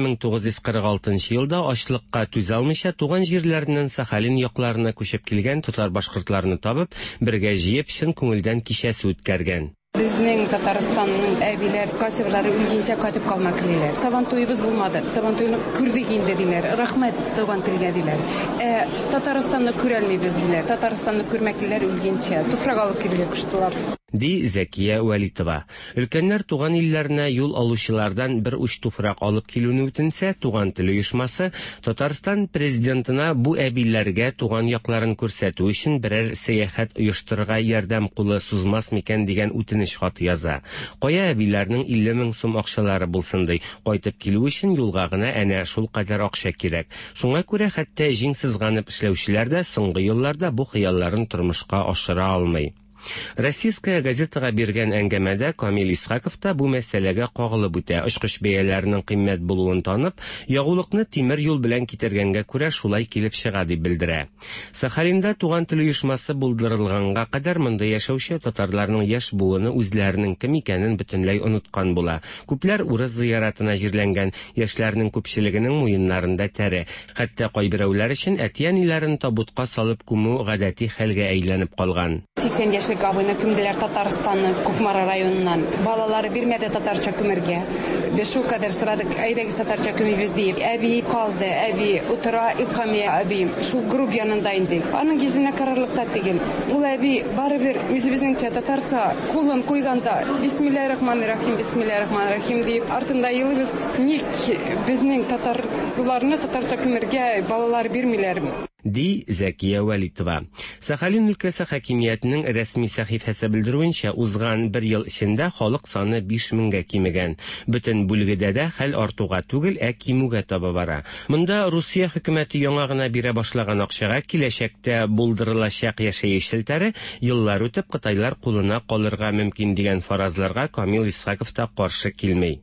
1946 елда ачлыкка түзә алмыйча туган җирләреннән Сахалин якларына күчеп килгән татар-башкортларны табып, бергә җыеп чын күңелдән кичәсе үткәргән. Безнең Татарстанның әбиләр, касырлары үлгәнчә кайтып калмак диләр. Сабантуебыз булмады. Сабантуйны күрдек инде диләр. Рәхмәт туган телгә диләр. Татарстанны күрәлмибез диләр. Татарстанны күрмәкләр үлгәнчә туфрак алып килергә куштылар. Ди Зәкия Вәлитова. Өлкәннәр туган илләренә юл алучылардан бер уч туфрак алып килүне үтенсә, туган тел оешмасы Татарстан президентына бу әбиләргә туган якларын күрсәтү өчен берәр сәяхәт оештырырга ярдәм кулы сузмас микән дигән үтенеч хат яза. Кая әбиләрнең 50,000 сум акчалары булсын ди, кайтып килү өчен юлга гына әнә шул кадәр акча кирәк. Шуңа күрә хәтта җиңсезганып эшләүчеләр дә соңгы елларда бу хыялларын тормышка ашыра алмый. Российская газетага биргән әңгәмәдә Камил Исхаков та бу мәсьәләгә кагылып үтә. Очкыч бәяләренең кыйммәт булуын танып, ягулыкны тимер юл белән китергәнгә күрә шулай килеп чыга дип белдерә. Сахалинда туган тел оешмасы булдырылганга кадәр монда яшәүче татарларның яшь буыны үзләренең кем икәнен бөтенләй оныткан була. Күпләр урыс зыяратына җирләнгән, яшьләрнең күпчелегенең муеннарында тәре. Хәтта кайберәүләр өчен әтиәниләрен табутка салып күмү гадәти хәлгә әйләнеп калган. 80 яшьлек абыйны күмделәр Татарстанның Кукмара районыннан. Балалары бирмәде татарча күмергә. Без шул кадәр сорадык, әйдәгез татарча күмибез дип. Әби калды, әби утыра, Илхамия әби шул груп янында инде. Аның гизенә карарлыкта түгел. Ул әби барыбер үзебезнеңчә татарча кулын куйганда бисмиллаһир-рахманир-рахим, бисмиллаһир-рахманир-рахим дип артында елыбыз. Ник безнең татарларны татарча күмергә балалар бирмиләрме? Ди Зәкия Вәлитова. Сахалин өлкәсе хакимиятының рәсми сәхифәсе белдерүенчә, узган бер ел эчендә халык саны 5000-гә кимегән. Бөтен бүлегедә дә хәл артуга түгел, кимүгә таба бара. Монда Русия хөкүмәте яңа гына бирә башлаган акчага киләчәктә булдырылачак яшәй шелтәре еллар үтеп Кытайлар кулына калырга мөмкин дигән фаразларга Камил Исхаков та каршы килмәй.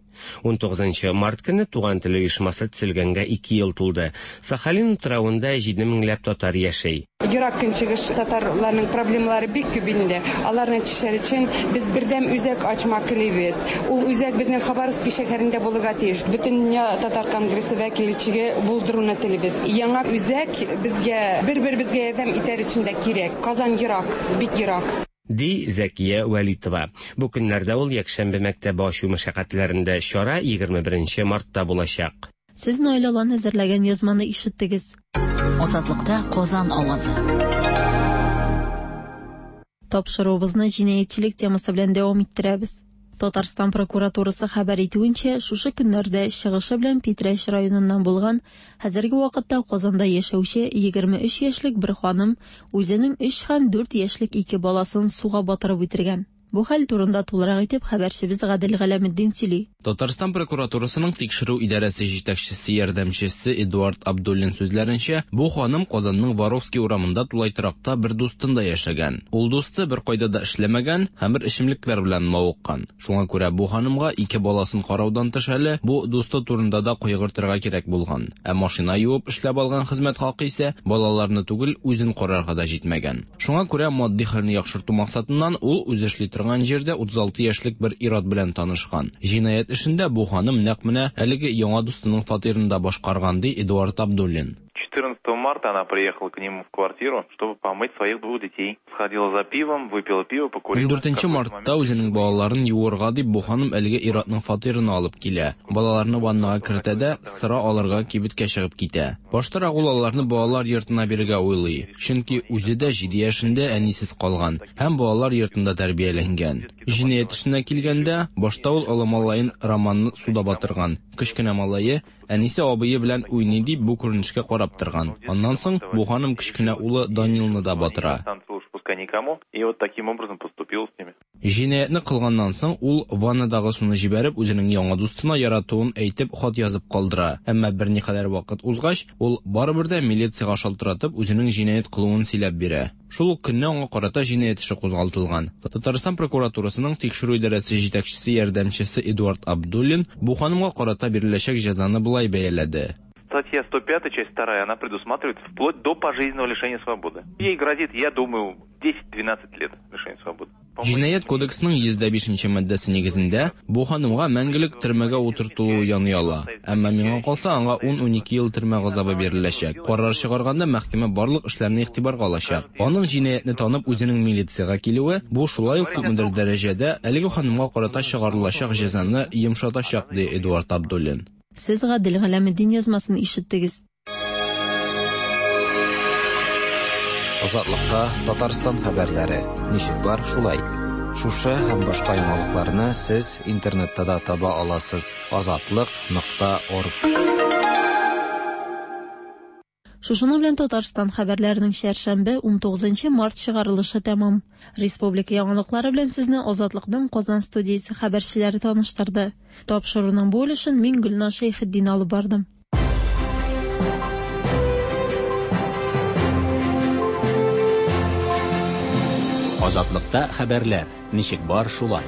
19 март көне туган тел оешмасы төзелгәнгә 2 ел тулды. Сахалин утравында 7000 татар яшәй. Ерак Көнчыгыш татарларның проблемалары бик күп инде. Аларны чишәр өчен без бердәм үзәк ачмак телибез. Ул үзәк безнең Хабаровск шәһәрендә булырга тиеш. Бөтен дөнья татар конгрессы вәкиллегенә булдыруны телибез. Яңа үзәк безгә бер-беребезгә ярдәм итәр өчен дә кирәк. Казан ерак, бик ерак. Ди Зәкия Вәлитова. Бу көннәрдә ул якшәмбе мәктәбе ачу мәшәкатьләрендә чара 21 мартта булачак. Сез Нойлалан әзерләгән язманы ишеттегез. Азатлыкта Казан авазы. Тапшыруыбызны җинаятьчелек темасы белән дәвам иттерәбез. Татарстан прокуратурасы хәбәр итүенчә, шушы көннәрдә чыгышы белән Питрәч районыннан булган, хәзерге вакытта Казанда яшәүче 23 яшьлек бер ханым үзенең 3 һәм 4 яшьлек 2 баласын суга батырып үтергән. Бу хәл турында тулырак итеп хәбәрчебез Гадел Галәметдин сөйли. Татарстан прокуратурасының тикшерү идарәсе җитәкчесе ярдәмчесе Эдуард Абдуллин сүзләренчә, бу ханым Казанның Воровский урамында тулай торакта бер дустында яшәгән. Ул дусты бер кайда да эшләмәгән һәм бер эчемлекләр белән мавыккан. Шуңа күрә бу ханымга 2 баласын караудан тыш әле бу дусты турында да кайгыртырга кирәк булган. Ә машина юып эшләп алган хезмәт хакы исә балаларны түгел, үзен карарга да җитмәгән. Шуңа күрә матди хәлне яхшырту максатыннан ул үзе эшли торган җирдә 36 яшьлек бер ир-ат белән танышкан. Җинаять эшендә бу ханым нәкъ менә әлеге яңа дустының фатирында башкарган, ди Эдуард Абдуллин. 14 марта она приехала к нему в квартиру, чтобы помыть своих 2 детей. Сходила за пивом, выпила пиво, покурила. 14 мартта үзенең балаларын юырга дип бу ханым әлеге ир-атның фатирына алып килә. Балаларны ваннага кертә дә сыра алырга кибеткә чыгып китә. Баштарак ул аларны балалар йортына бирергә уйлый. Чөнки үзе дә 7 яшендә әнисез калган һәм балалар йортында тәрбияләнгән. Җинаять эшенә килгәндә, башта ул олы малайын Романны суда батырган. Кечкенә малае әнисе абые белән уйный дип бу күренешкә карап торган. Аннан соң бу ханым кечкенә улы Данилны да батыра. И вот таким образом поступил с ними. Җинаятны кылганнан соң ул ваннадагы суны җибәреп үзенең яңа дустына яратуын әйтеп хат язып калдыра. Әмма берникадәр вакыт узгач, ул барыбер дә милициягә шалтыратып үзенең җинаять кылуын сөйләп бирә. Шул ук көнне аңа карата җинаять эше кузгатылган. Татарстан прокуратурасының тикшерү идарәсе җитәкчесе ярдәмчесе Эдуард Абдуллин бу ханымга карата биреләчәк җәзаны булай бәяләде. Статья 105, часть 2, она предусматривает вплоть до пожизненного лишения свободы. Ей грозит, я думаю, 10-12 лет лишения свободы. Җинаять кодексының 105-нче маддәсе нигезендә бу ханымга мәңгелек төрмәгә утыртылу яный ала. Әмма миңа калса, аңа 10-12 ел төрмә газабы биреләчәк. Карар чыгарганда мәхкәмә барлык эшләрне игътибарга алачак. Аның җинаятны танып үзенең милициягә килүе бу шулай ук күпмедер дәрәҗәдә әлеге ханымга карата чыгарылачак җәзаны йомшатачак, ди Эдуард Абдуллин. Сез Гадел Галәметдин язмасын ишеттегез. Азатлыкта Татарстан хәбәрләре. Ничек бар шулай? Шушы һәм башка яңалыкларны сез интернетта да таба аласыз. Azatlык.org. Шушының белән Татарстан хәбәрләренең шәршәмбе 19 март чыгарылышы тәмам. Республика яңалыклары белән сезне Азатлыкның Казан студиясе хәбәрчеләре таныштырды. Тапшыруның бу өлешен мин Гөлнар Шәйхетдин алып бардым. Азатлыкта хәбәрләр. Ничек бар шулай?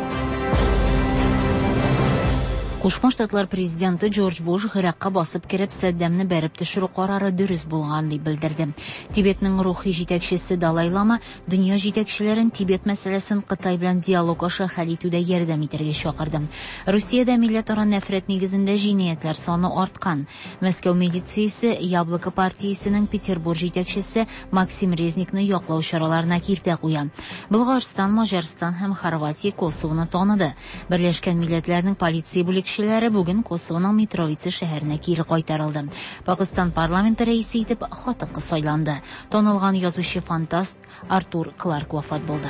Кушма Штатлар президенты Джордж Буш Гыйракка басып кирип Саддамны бәреп төшерү карары дөрес булган дип белдерде. Тибетның рухи җитәкчесе Далай Лама дөнья җитәкчеләрен Тибет мәсьәләсен Кытай белән диалог аша хәл итүдә ярдәм итәргә чакырды. Русиядә милләтара нәфрәт нигезендә җинаятлар саны арткан. Мәскәү милициясе Яблоко партиясенең Петербург җитәкчесе Максим Резникны яклау чараларына киртә куя. Булгарстан, Маҗарстан һәм Хорватия Косовоны таныды. Берләшкән Милләтләрнең полиция бүлекчәләре бүген Косовоның Митровица шәһәренә кире кайтарылды. Пакистан парламенты рәисе итеп хатын-кыз сайланды. Танылган язучы-фантаст Артур Кларк вафат булды.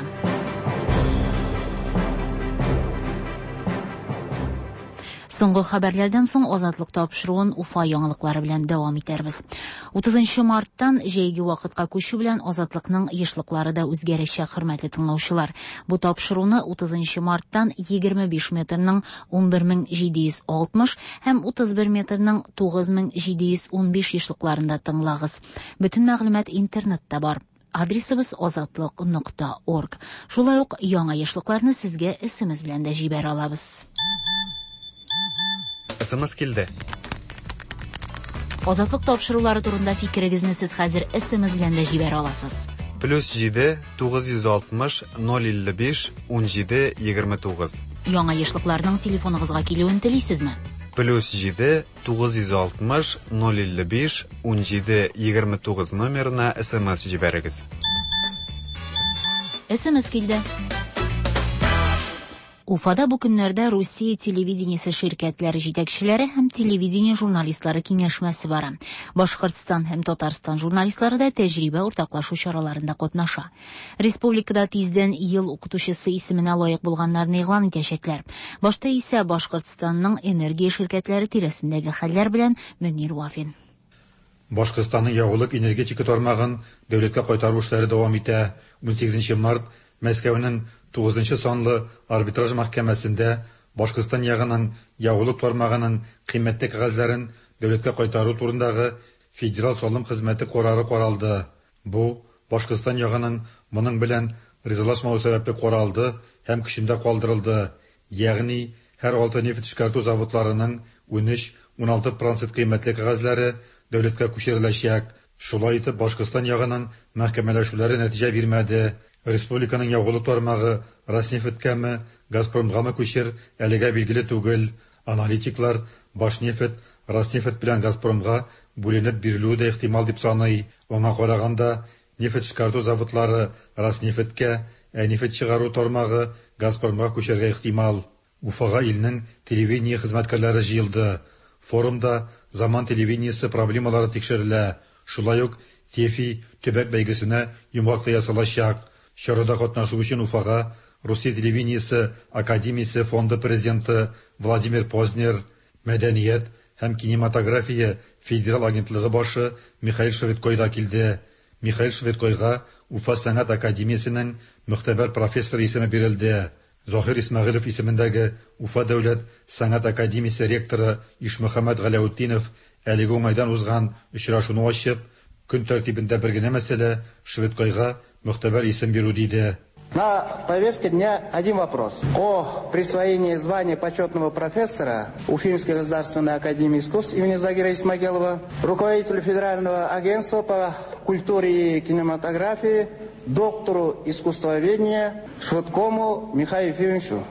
Соңгы хәбәрләрдән соң Азатлык тапшыруын Уфа яңалыклары белән дәвам итәрбез. 30 марттан җәйге вакытка күчү белән Азатлыкның ешлыклары да үзгәрәчәк, хөрмәтле тыңлаучылар. Бу тапшыруны 30 марттан 25 метрның 11760 һәм 31 метрның 9715 ешлыкларында тыңлагыз. Бөтен мәгълүмат интернетта бар. Адресыбыз azatlyk.org. Шулай ук яңа ешлыкларны сезгә SMS белән дә җибәрә алабыз. SMS килде. Азатлык тапшырулары турында фикерегезне сез хәзер SMS белән дә җибәрә аласыз. +7 960 055 17 29. Яңа ешлыкларның телефоныгызга килүен телисезме? +7 960 055 17 29 номерына SMS җибәрегез. SMS килде. Уфада бу көннәрдә Россия телевидениесе ширкәтләре җитәкчеләре һәм телевидение журналистлары киңәшмәсе бара. Башкортстан һәм Татарстан журналистлары да тәҗрибә уртаклашу чараларында катнаша. Республикада тиздән ел укытучысы исеменә лаек булганнарны игълан итәчәкләр. Башта исә Башкортстанның энергия ширкәтләре тирәсендәге хәлләр белән Мөнир Вафин. Башкортстанның ягулык энергетика тармагын дәүләткә кайтару эшләре дәвам итә. 18 март Мәскәүнең 9 санлы арбитраж мәхкәмәсендә Башкортстан ягының ягулык тармагының кыйммәтле кәгазьләрен дәүләткә кайтару турындагы федераль салым хезмәте карары каралды. Бу Башкортстан ягының моның белән ризалашмау сәбәпле каралды һәм көчендә калдырылды. Ягъни һәр 6 нефть эшкәртү заводларының 13-16% кыйммәтле кәгазьләре дәүләткә күчереләчәк. Шулай итеп Башкортстан ягының мәхкәмәләшүләре нәтиҗә бирмәде. Республиканың ягулык тармагы Роснефтькәме, Газпромгамы күчер әлегә билгеле түгел. Аналитиклар Башнефть, Роснефть белән Газпромга бүленеп бирелүе дә ихтимал дип саный. Аңа караганда нефть эшкәртү заводлары Роснефтькә, нефть чыгару тармагы Газпромга күчәргә ихтимал. Уфага илнең телевидение хезмәткәрләре җыелды. Форумда заман телевидениесе проблемалары тикшерелә. Шулай ук ТЕФИ төбәк бәйгесенә йомгак ясалачак. Чарада катнашу өчен Уфага Русия телевидениесе академиясе фонды президенты Владимир Познер, мәдәният һәм кинематография федерал агентлыгы башы Михаил Шведкой да килде. Михаил Шведкойга Уфа сәнгать академиясенең мөхтәбәр профессор исеме бирелде. Захир Исмәгыйлев исемендәге Уфа дәүләт сәнгать академиясе ректоры Ишмөхәммәд Галәүддинов әлеге уңайдан узган очрашуны ачып, көн тәртибендә бер генә мәсьәлә Шведкойга мөхтәбәр исем бирү диде. На повестке дня один вопрос. О присвоении звания почетного профессора Уфимской государственной академии искусств имени Загира Исмагилова руководителю Федерального агентства по культуре и кинематографии, доктору искусствоведения Шведкому Михаилу Ефимовичу.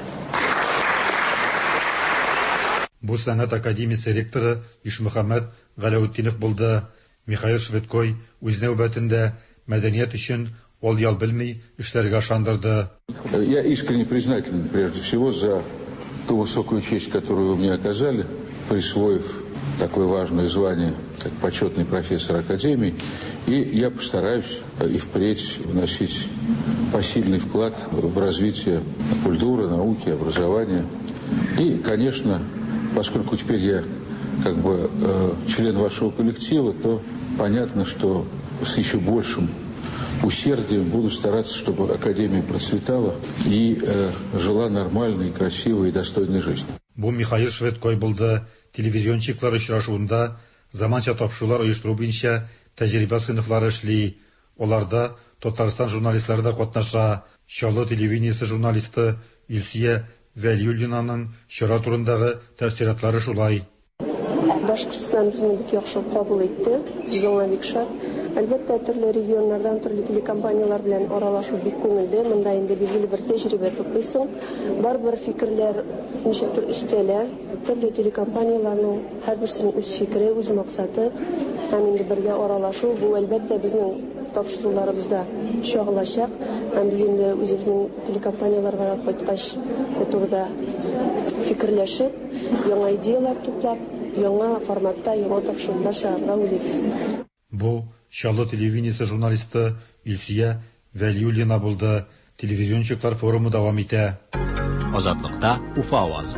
Бу сәнгать академиясе ректоры Ишмөхәммәд Галәүддинов булды. Михаил Шведкой үз нәүбәтендә мәдәният өчен ол ял белми эшләргә шандырды. Я искренне признателен прежде всего за ту высокую честь, которую вы мне оказали, присвоив такое важное звание, как почетный профессор академии. И я постараюсь и впредь вносить посильный вклад в развитие культуры, науки, образования. И, конечно, поскольку теперь я как бы член вашего коллектива, то понятно, что с еще большим усердием буду стараться, чтобы Академия процветала и жила нормальной, красивой и достойной жизнью. Бу Михаил Шведкой булды. Телевизиончиклар очрашуында заманча тапшырулар оештыру буенча тәҗрибә сыйныфлары эшли. Оларда Татарстан журналистлары да катнаша. Чаллы телевидениесе журналисты Илсия Вәлиуллинаның чара турындагы тәфсиратлары шулай. Башкортстан безне бик яхшы кабул итте. Яңа бик шат. Әлбәттә, төрле регионнардан, төрле телекомпаниялар белән аралашу бик күңелле. Монда инде билгеле бер тәҗрибә тупыйсың. Барбер фикерләр ничектер өстәлә. Төрле телекомпанияларның һәрберсенең үз фикере, үз максаты. Һәм инде бергә аралашу бу әлбәттә безнең тапшыруларыбызда чагылачак. Һәм без инде үзебезнең телекомпанияларга кайткач бу турыда фикерләшеп, яңа идеялар туплап, яңа форматта яңа тапшырулар чыгарырга уйлыйбыз. Бу Чаллы телевидениесе журналисты Илсия Вәлиуллина булды. Телевизиончиклар форумы дәвам итә. Азатлыкта Уфа авазы.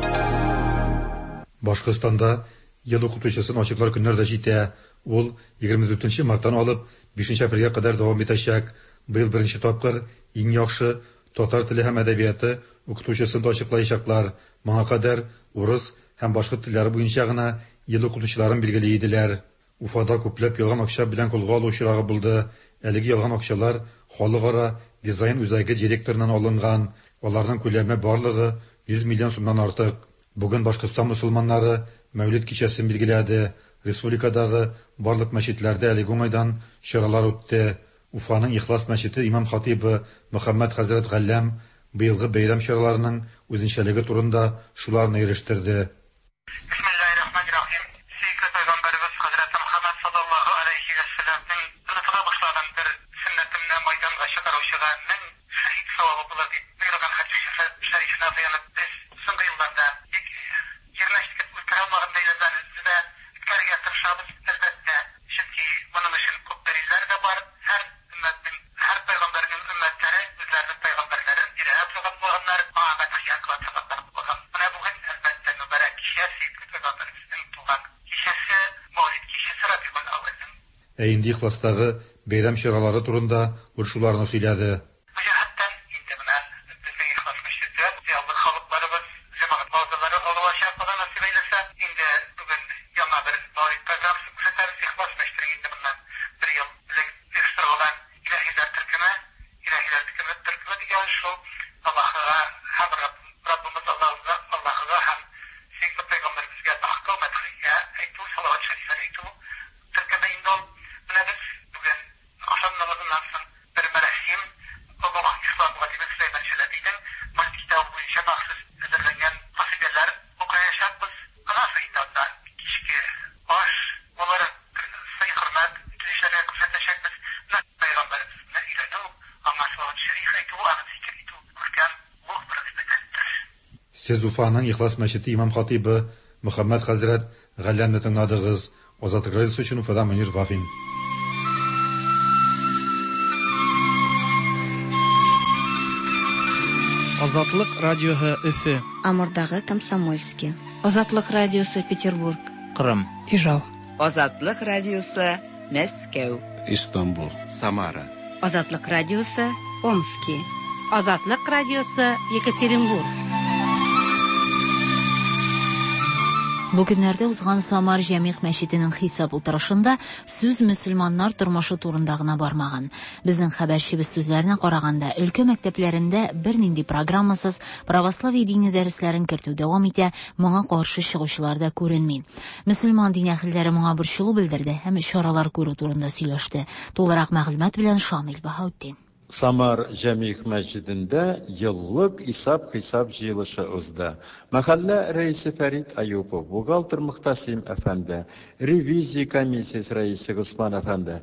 Башкортстанда ел укытучысын ачыклар көннәрдә җитә. Ул 24 марттан алып 5 апрельгә кадәр дәвам итәчәк. Быел беренче тапкыр иң яхшы татар теле һәм әдәбияты укытучысын да ачыклаячаклар. Моңа кадәр урыс һәм башка телләре буенча гына ел укытучыларын билгели иделәр. Уфада күпләп ялган акча белән кулга алу очрагы булды. Әлеге ялган акчалар халыкара дизайн үзәге директорынан алынган. Аларның күләме барлыгы 100 миллион сумнан артык. Бүген Башкортстан мусулманнары Мәүлид кичәсен билгеләде. Республикадагы барлык мәчетләрдә әлеге уңайдан чаралар үтте. Уфаның Ихлас мәчете имам хатибы Мөхәммәд хәзрәт Галләм быелгы бәйрәм чараларының үзенчәлеге турында шуларны ирештерде. Инде ихластагы бәйрәм чаралары турында ул сөйләде. Siz Уфаның Ихлас мәчете имам хатибы Мөхәммәд хәзрәт Галләмне тыңладыгыз. Азатлык радиосы өчен Уфадан Мөнир Вафин. Азатлык радиоһы Өфе. Амурдагы Комсомольский. Азатлык радиосы Петербург. Кырым. Ижау. Азатлык радиосы Мәскәү. Истанбул. Самара. Азатлык радиосы Омский. Азатлык радиосы Екатеринбург. Бүгеннәрдә узган Самар Җәмигъ мәчетенең хисап утырышында сүз мөселманнар тормышы турында гына бармаган. Безнең хәбәрчебез сүзләренә караганда, өлкә мәктәпләрендә бернинди программасыз православие дине дәресләрен кертү дәвам итә, моңа каршы чыгучылар да күренми. Мөселман дин әһелләре моңа борчылу белдерде һәм чаралар күрү турында сөйләште. Тулырак мәгълүмат белән Шамил Баһаутдин. Самар Җәмигъ мәчетендә еллык исап-хисап җыелышы узды. Мәхәллә рәисе Фәрит Аюпов, бухгалтер Мөхтәсим әфәнде, ревизия комиссиясе рәисе Госман әфәнде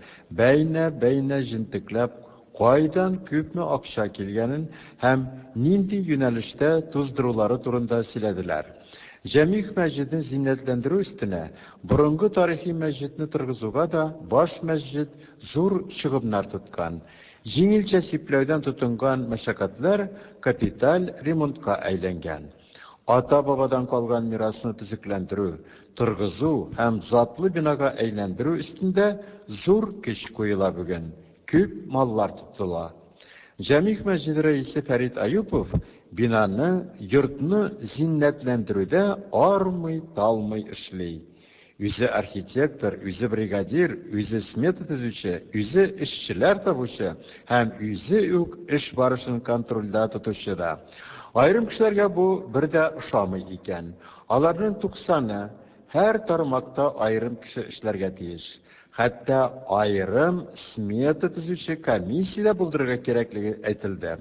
бәйнә җентекләп, кайдан күпме акча килгәнен һәм нинди юнәлештә туздырулары турында сөйләделәр. Җәмигъ мәчетен зиннәтләндерү өстенә борынгы тарихи мәчетне торгызуга да баш мәчет зур чыгымнар тоткан. Җиңелчә сипләүдән тотынган мәшәкатьләр капиталь ремонтка әйләнгән. Ата-бабадан калган мирасны төзекләндерү, торгызу һәм затлы бинага әйләндерү өстендә зур көч куела бүген. Күп маллар тотыла. Җәмигъ мәчете рәисе Фәрит Аюпов бинаны, йортны зиннәтләндерүдә армый-талмый эшли. Үзе архитектор, үзе бригадир, үзе смета төзүче, үзе эшчеләр табучы һәм үзе үк эш барышын контрольдә тотучы да. Айрым кешеләргә бу бер дә ошамый икән. Аларның 90-ы һәр тармакта айрым кеше эшләргә тиеш. Хәтта айрым смета төзүче комиссия булдырырга кирәклеге әйтелде.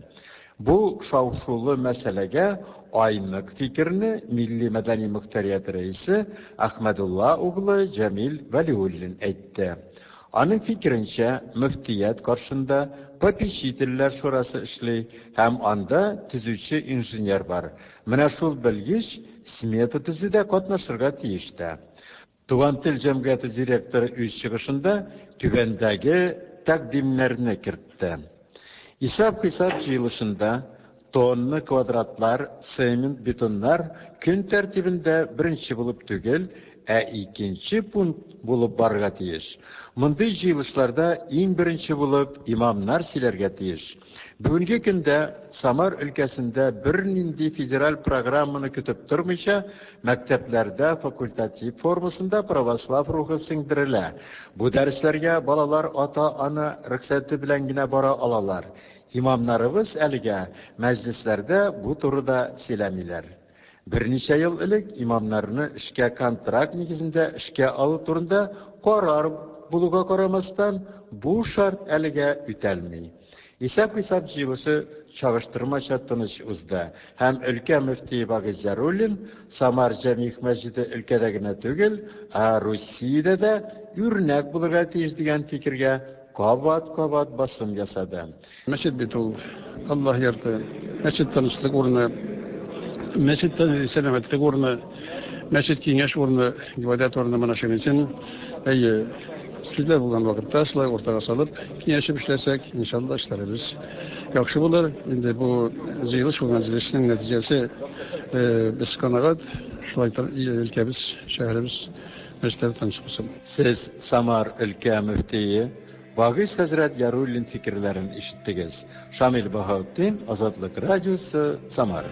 Бу шау-шулы мәсьәләгә айнык фикерне Милли мәдәни мөхтәрият рәисе Әхмәдулла углы Җәмил Вәлиуллин әйтте. Аның фикеренчә, мөфтият каршында попечительләр шурасы эшли һәм анда төзүче инженер бар. Менә шул белгеч смета төзүдә катнашырга тиеш тә. Туган тел җәмгыяте директоры үз чыгышында түбәндәге тәкъдимнәрне кертте. Исап-хисап җыелышында тонны квадратлар цемент бетоннар көн тәртибендә беренче булып түгел, икенче пункт булып барырга тиеш. Мондый җыелышларда иң беренче булып имамнар сөйләргә тиеш. Бүгенге көндә Самар өлкәсендә бернинди федераль программаны көтеп тормыйча, мәктәпләрдә факультатив формасында православ рухы сеңдерелә. Бу дәресләргә балалар ата-ана рөхсәте белән генә бара алалар. Имамнарыбыз әлегә мәҗлесләрдә бу турыда сөйләмиләр. Берничә ел элек имамнарны эшкә контракт нигезендә эшкә алу турында карар булуга карамастан, бу шарт әлегә үтәлми. Исап-хисап җыелышы чагыштырмача тыныч узды һәм өлкә мөфти Багыз Яруллин Самар Җәмигъ мәчете өлкәдә генә түгел, Русиядә дә үрнәк булырга тиеш дигән фикергә кабат басым ясады. Мәчет бит ул Аллаһ ярты. Мәчет тынычлык урыны, мәчет сәламәтлек урыны, мәчет киңәш урыны, ибадәт урыны менә шуның өчен сүзләр булган вакытта шулай ортага салып, киңәшеп эшләсәк, иншалла эшләребез яхшы булыр. Инде бу җыелыш булган җыелышның нәтиҗәсе без канагат, шулай өлкәбез, шәһәребез мәчеттә танышкысым. Siz Samar өлкә мөфтие Багис хәзрәт Яруллин фикерләрен ишеттегез. Шамил Баһаутдин, Азатлык радиосы, Самара.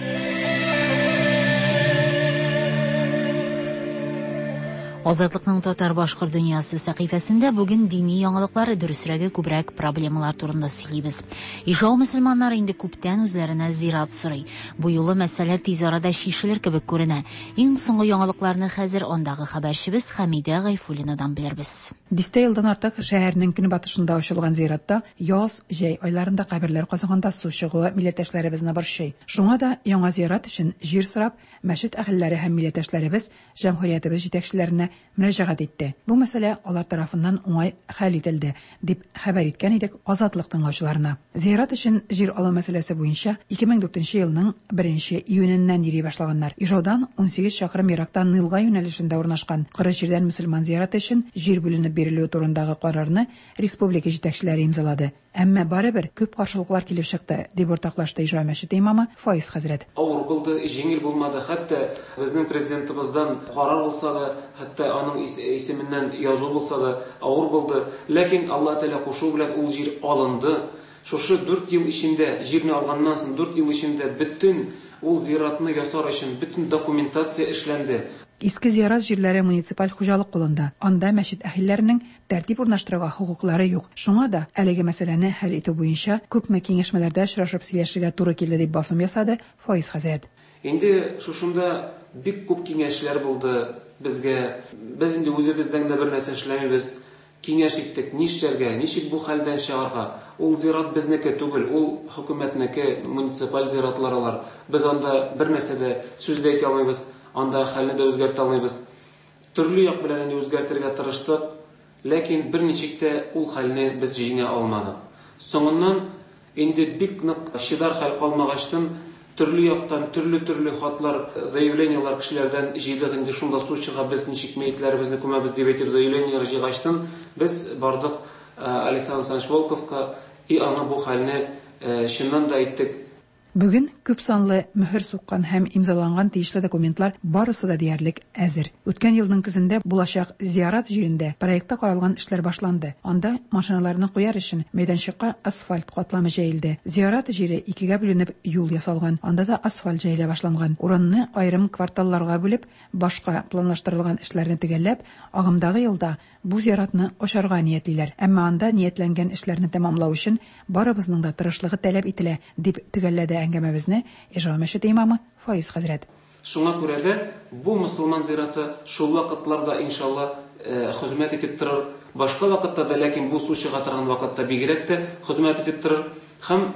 Азатлыкның татар башкорт дөньясы сәхифәсендә бүген дини яңалыклары дөресрәге күбрәк проблемалар турында сөйлибез. Ижау мөселманнар инде күптән үзләренә зират сорый. Бу юлы мәсьәлә тиз арада шишелер кебек күренә. Иң соңгы яңалыкларны хәзер андагы хәбәрчебез Хәмидә Гайфуллинадан белербез. 10 елдан артык шәһәрнең көнбатышында ачылган зиратта яз, җәй айларында каберләр казыганда су чыгуы милләттәшләребезне борчый. Шуңа да яңа зират өчен җир сорап, мәчет әһелләре һәм милләттәшләребез җәмгыятебез җитәкчеләренә мөрәҗәгать итте. Бу мәсьәлә алар тарафыннан уңай хәл ителде, дип хәбәр иткән идек Азатлык тыңлаучыларына. Зират өчен җир алу мәсьәләсе буенча 2004 елның 1 июненнән йөри башлаганнар. Ижаудан 18 чакрым еракта Нилга юнәлешендә урнашкан коры җирдән мөселман зираты өчен җир бүленеп бирелү турындагы карарны республика җитәкчеләре имзалады. Әмма барыбер күп каршылыклар килеп чыкты, дип уртаклашты Ижау мәчете имамы Фаиз хәзрәт. Авыр булды, җиңел булмады. Хәтта безнең президентыбыздан карар булса да, хәтта аның исеменнән язу булса да авыр булды. Ләкин Алла Тәала кушу белән ул җир алынды. Шушы 4 ел эчендә җирне алганнан соң 4 ел эчендә бөтен ул зиратны ясар өчен бөтен документация эшләнде. Иске зират җирләре муниципаль хуҗалык кулында. Анда мәчет әһелләренең тәртип урнаштыруга хукуклары юк. Шуңа да әлеге мәсьәләне хәл итү буенча күпме киңәшмәләрдә очрашып сөйләшергә туры килде, дип басым ясады Фаиз хәзрәт. Инде шушында бик күп киңәшләр булды безгә. Без инде үзебездән дә бер нәрсә эшләмибез. Киңәш иттек, нишләргә, ничек бу хәлдән чыгарга. Ул зират безнеке түгел, ул хөкүмәтнеке, муниципаль зиратлар. Без анда бер нәрсә дә сүз дә әйтә алмыйбыз. Анда хәлне дә үзгәртә алмыйбыз. Төрле як белән инде үзгәртергә тырыштык, ләкин берничек тә ул хәлне без җиңә алмадык. Соңыннан инде бик нык шидар хәл калмагачтан төрле яктан төрле хатлар, заявлениялар кешеләрдән җыйдык. Инде шунда су чыга, без ничек мәетләребезне күмәбез дип әйтеп заявлениялар җыйгачтан без бардык Александр Александрович Волковка и аңа бу хәлне чыннан да әйттек. Бүген күп санлы мөһер суккан һәм имзаланган тиешле документлар барысы да диярлек әзер. Үткән елның көзендә булачак зиярат җирендә проектта каралган эшләр башланды. Анда машиналарны куяр өчен мәйданчыкка асфальт катламы җәелде. Зиярат җире икегә бүленеп юл ясалган. Анда да асфальт җәелә башланган. Урынны аерым кварталларга бүлеп, башка планлаштырылган эшләрне төгәлләп, агымдагы елда бу зиратны ачарга ниятлиләр. Әмма анда ниятләнгән эшләрне тәмамлау өчен барыбызның да тырышлыгы таләп ителә, дип төгәлләде әңгәмәбезне Ижау мәчете имамы Фаиз хәзрәт. Шуңа күрә дә бу мөселман зираты шул вакытларда иншалла хезмәт итеп торыр. Башка вакытта да, ләкин бу су чыга торган вакытта бигрәк тә хезмәт итеп торыр. Һәм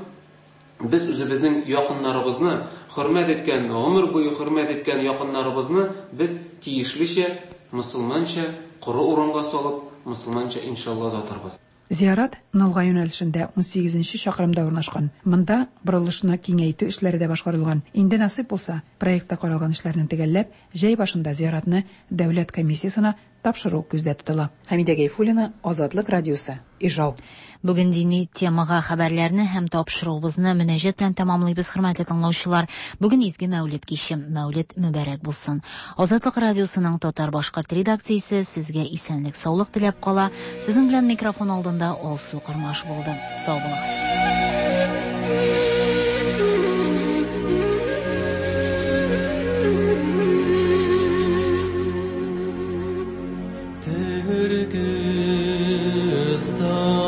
без үзебезнең якыннарыбызны, хөрмәт иткән, гомер буе хөрмәт иткән якыннарыбызны без тиешлечә мөселманча коры урынга салып, мөселманча иншалла озатырбыз. Зиярат Нилга юнәлешендә 18 чакрымда урнашкан. Монда борылышны киңәйтү эшләре дә башкарылган. Инде насыйп булса, проектта каралган эшләрне төгәлләп, җәй башында зиратны дәүләт комиссиясына тапшыру күздә тотыла. Хәмидә Гайфуллина, Азатлык радиосы, Ижау. Бүген дини темага хәбәрләрне һәм тапшыруыбызны мөнәҗәт белән тәмамлыйбыз, хөрмәтле тыңлаучылар. Бүген изге Мәүлид киче, Мәүлид мөбарәк булсын. Азатлык радиосының татар башкорт редакциясе сезгә исәнлек, саулык теләп кала. Сезнең белән микрофон алдында Алсу Кырмаш булды. Сау булыгыз. Stop.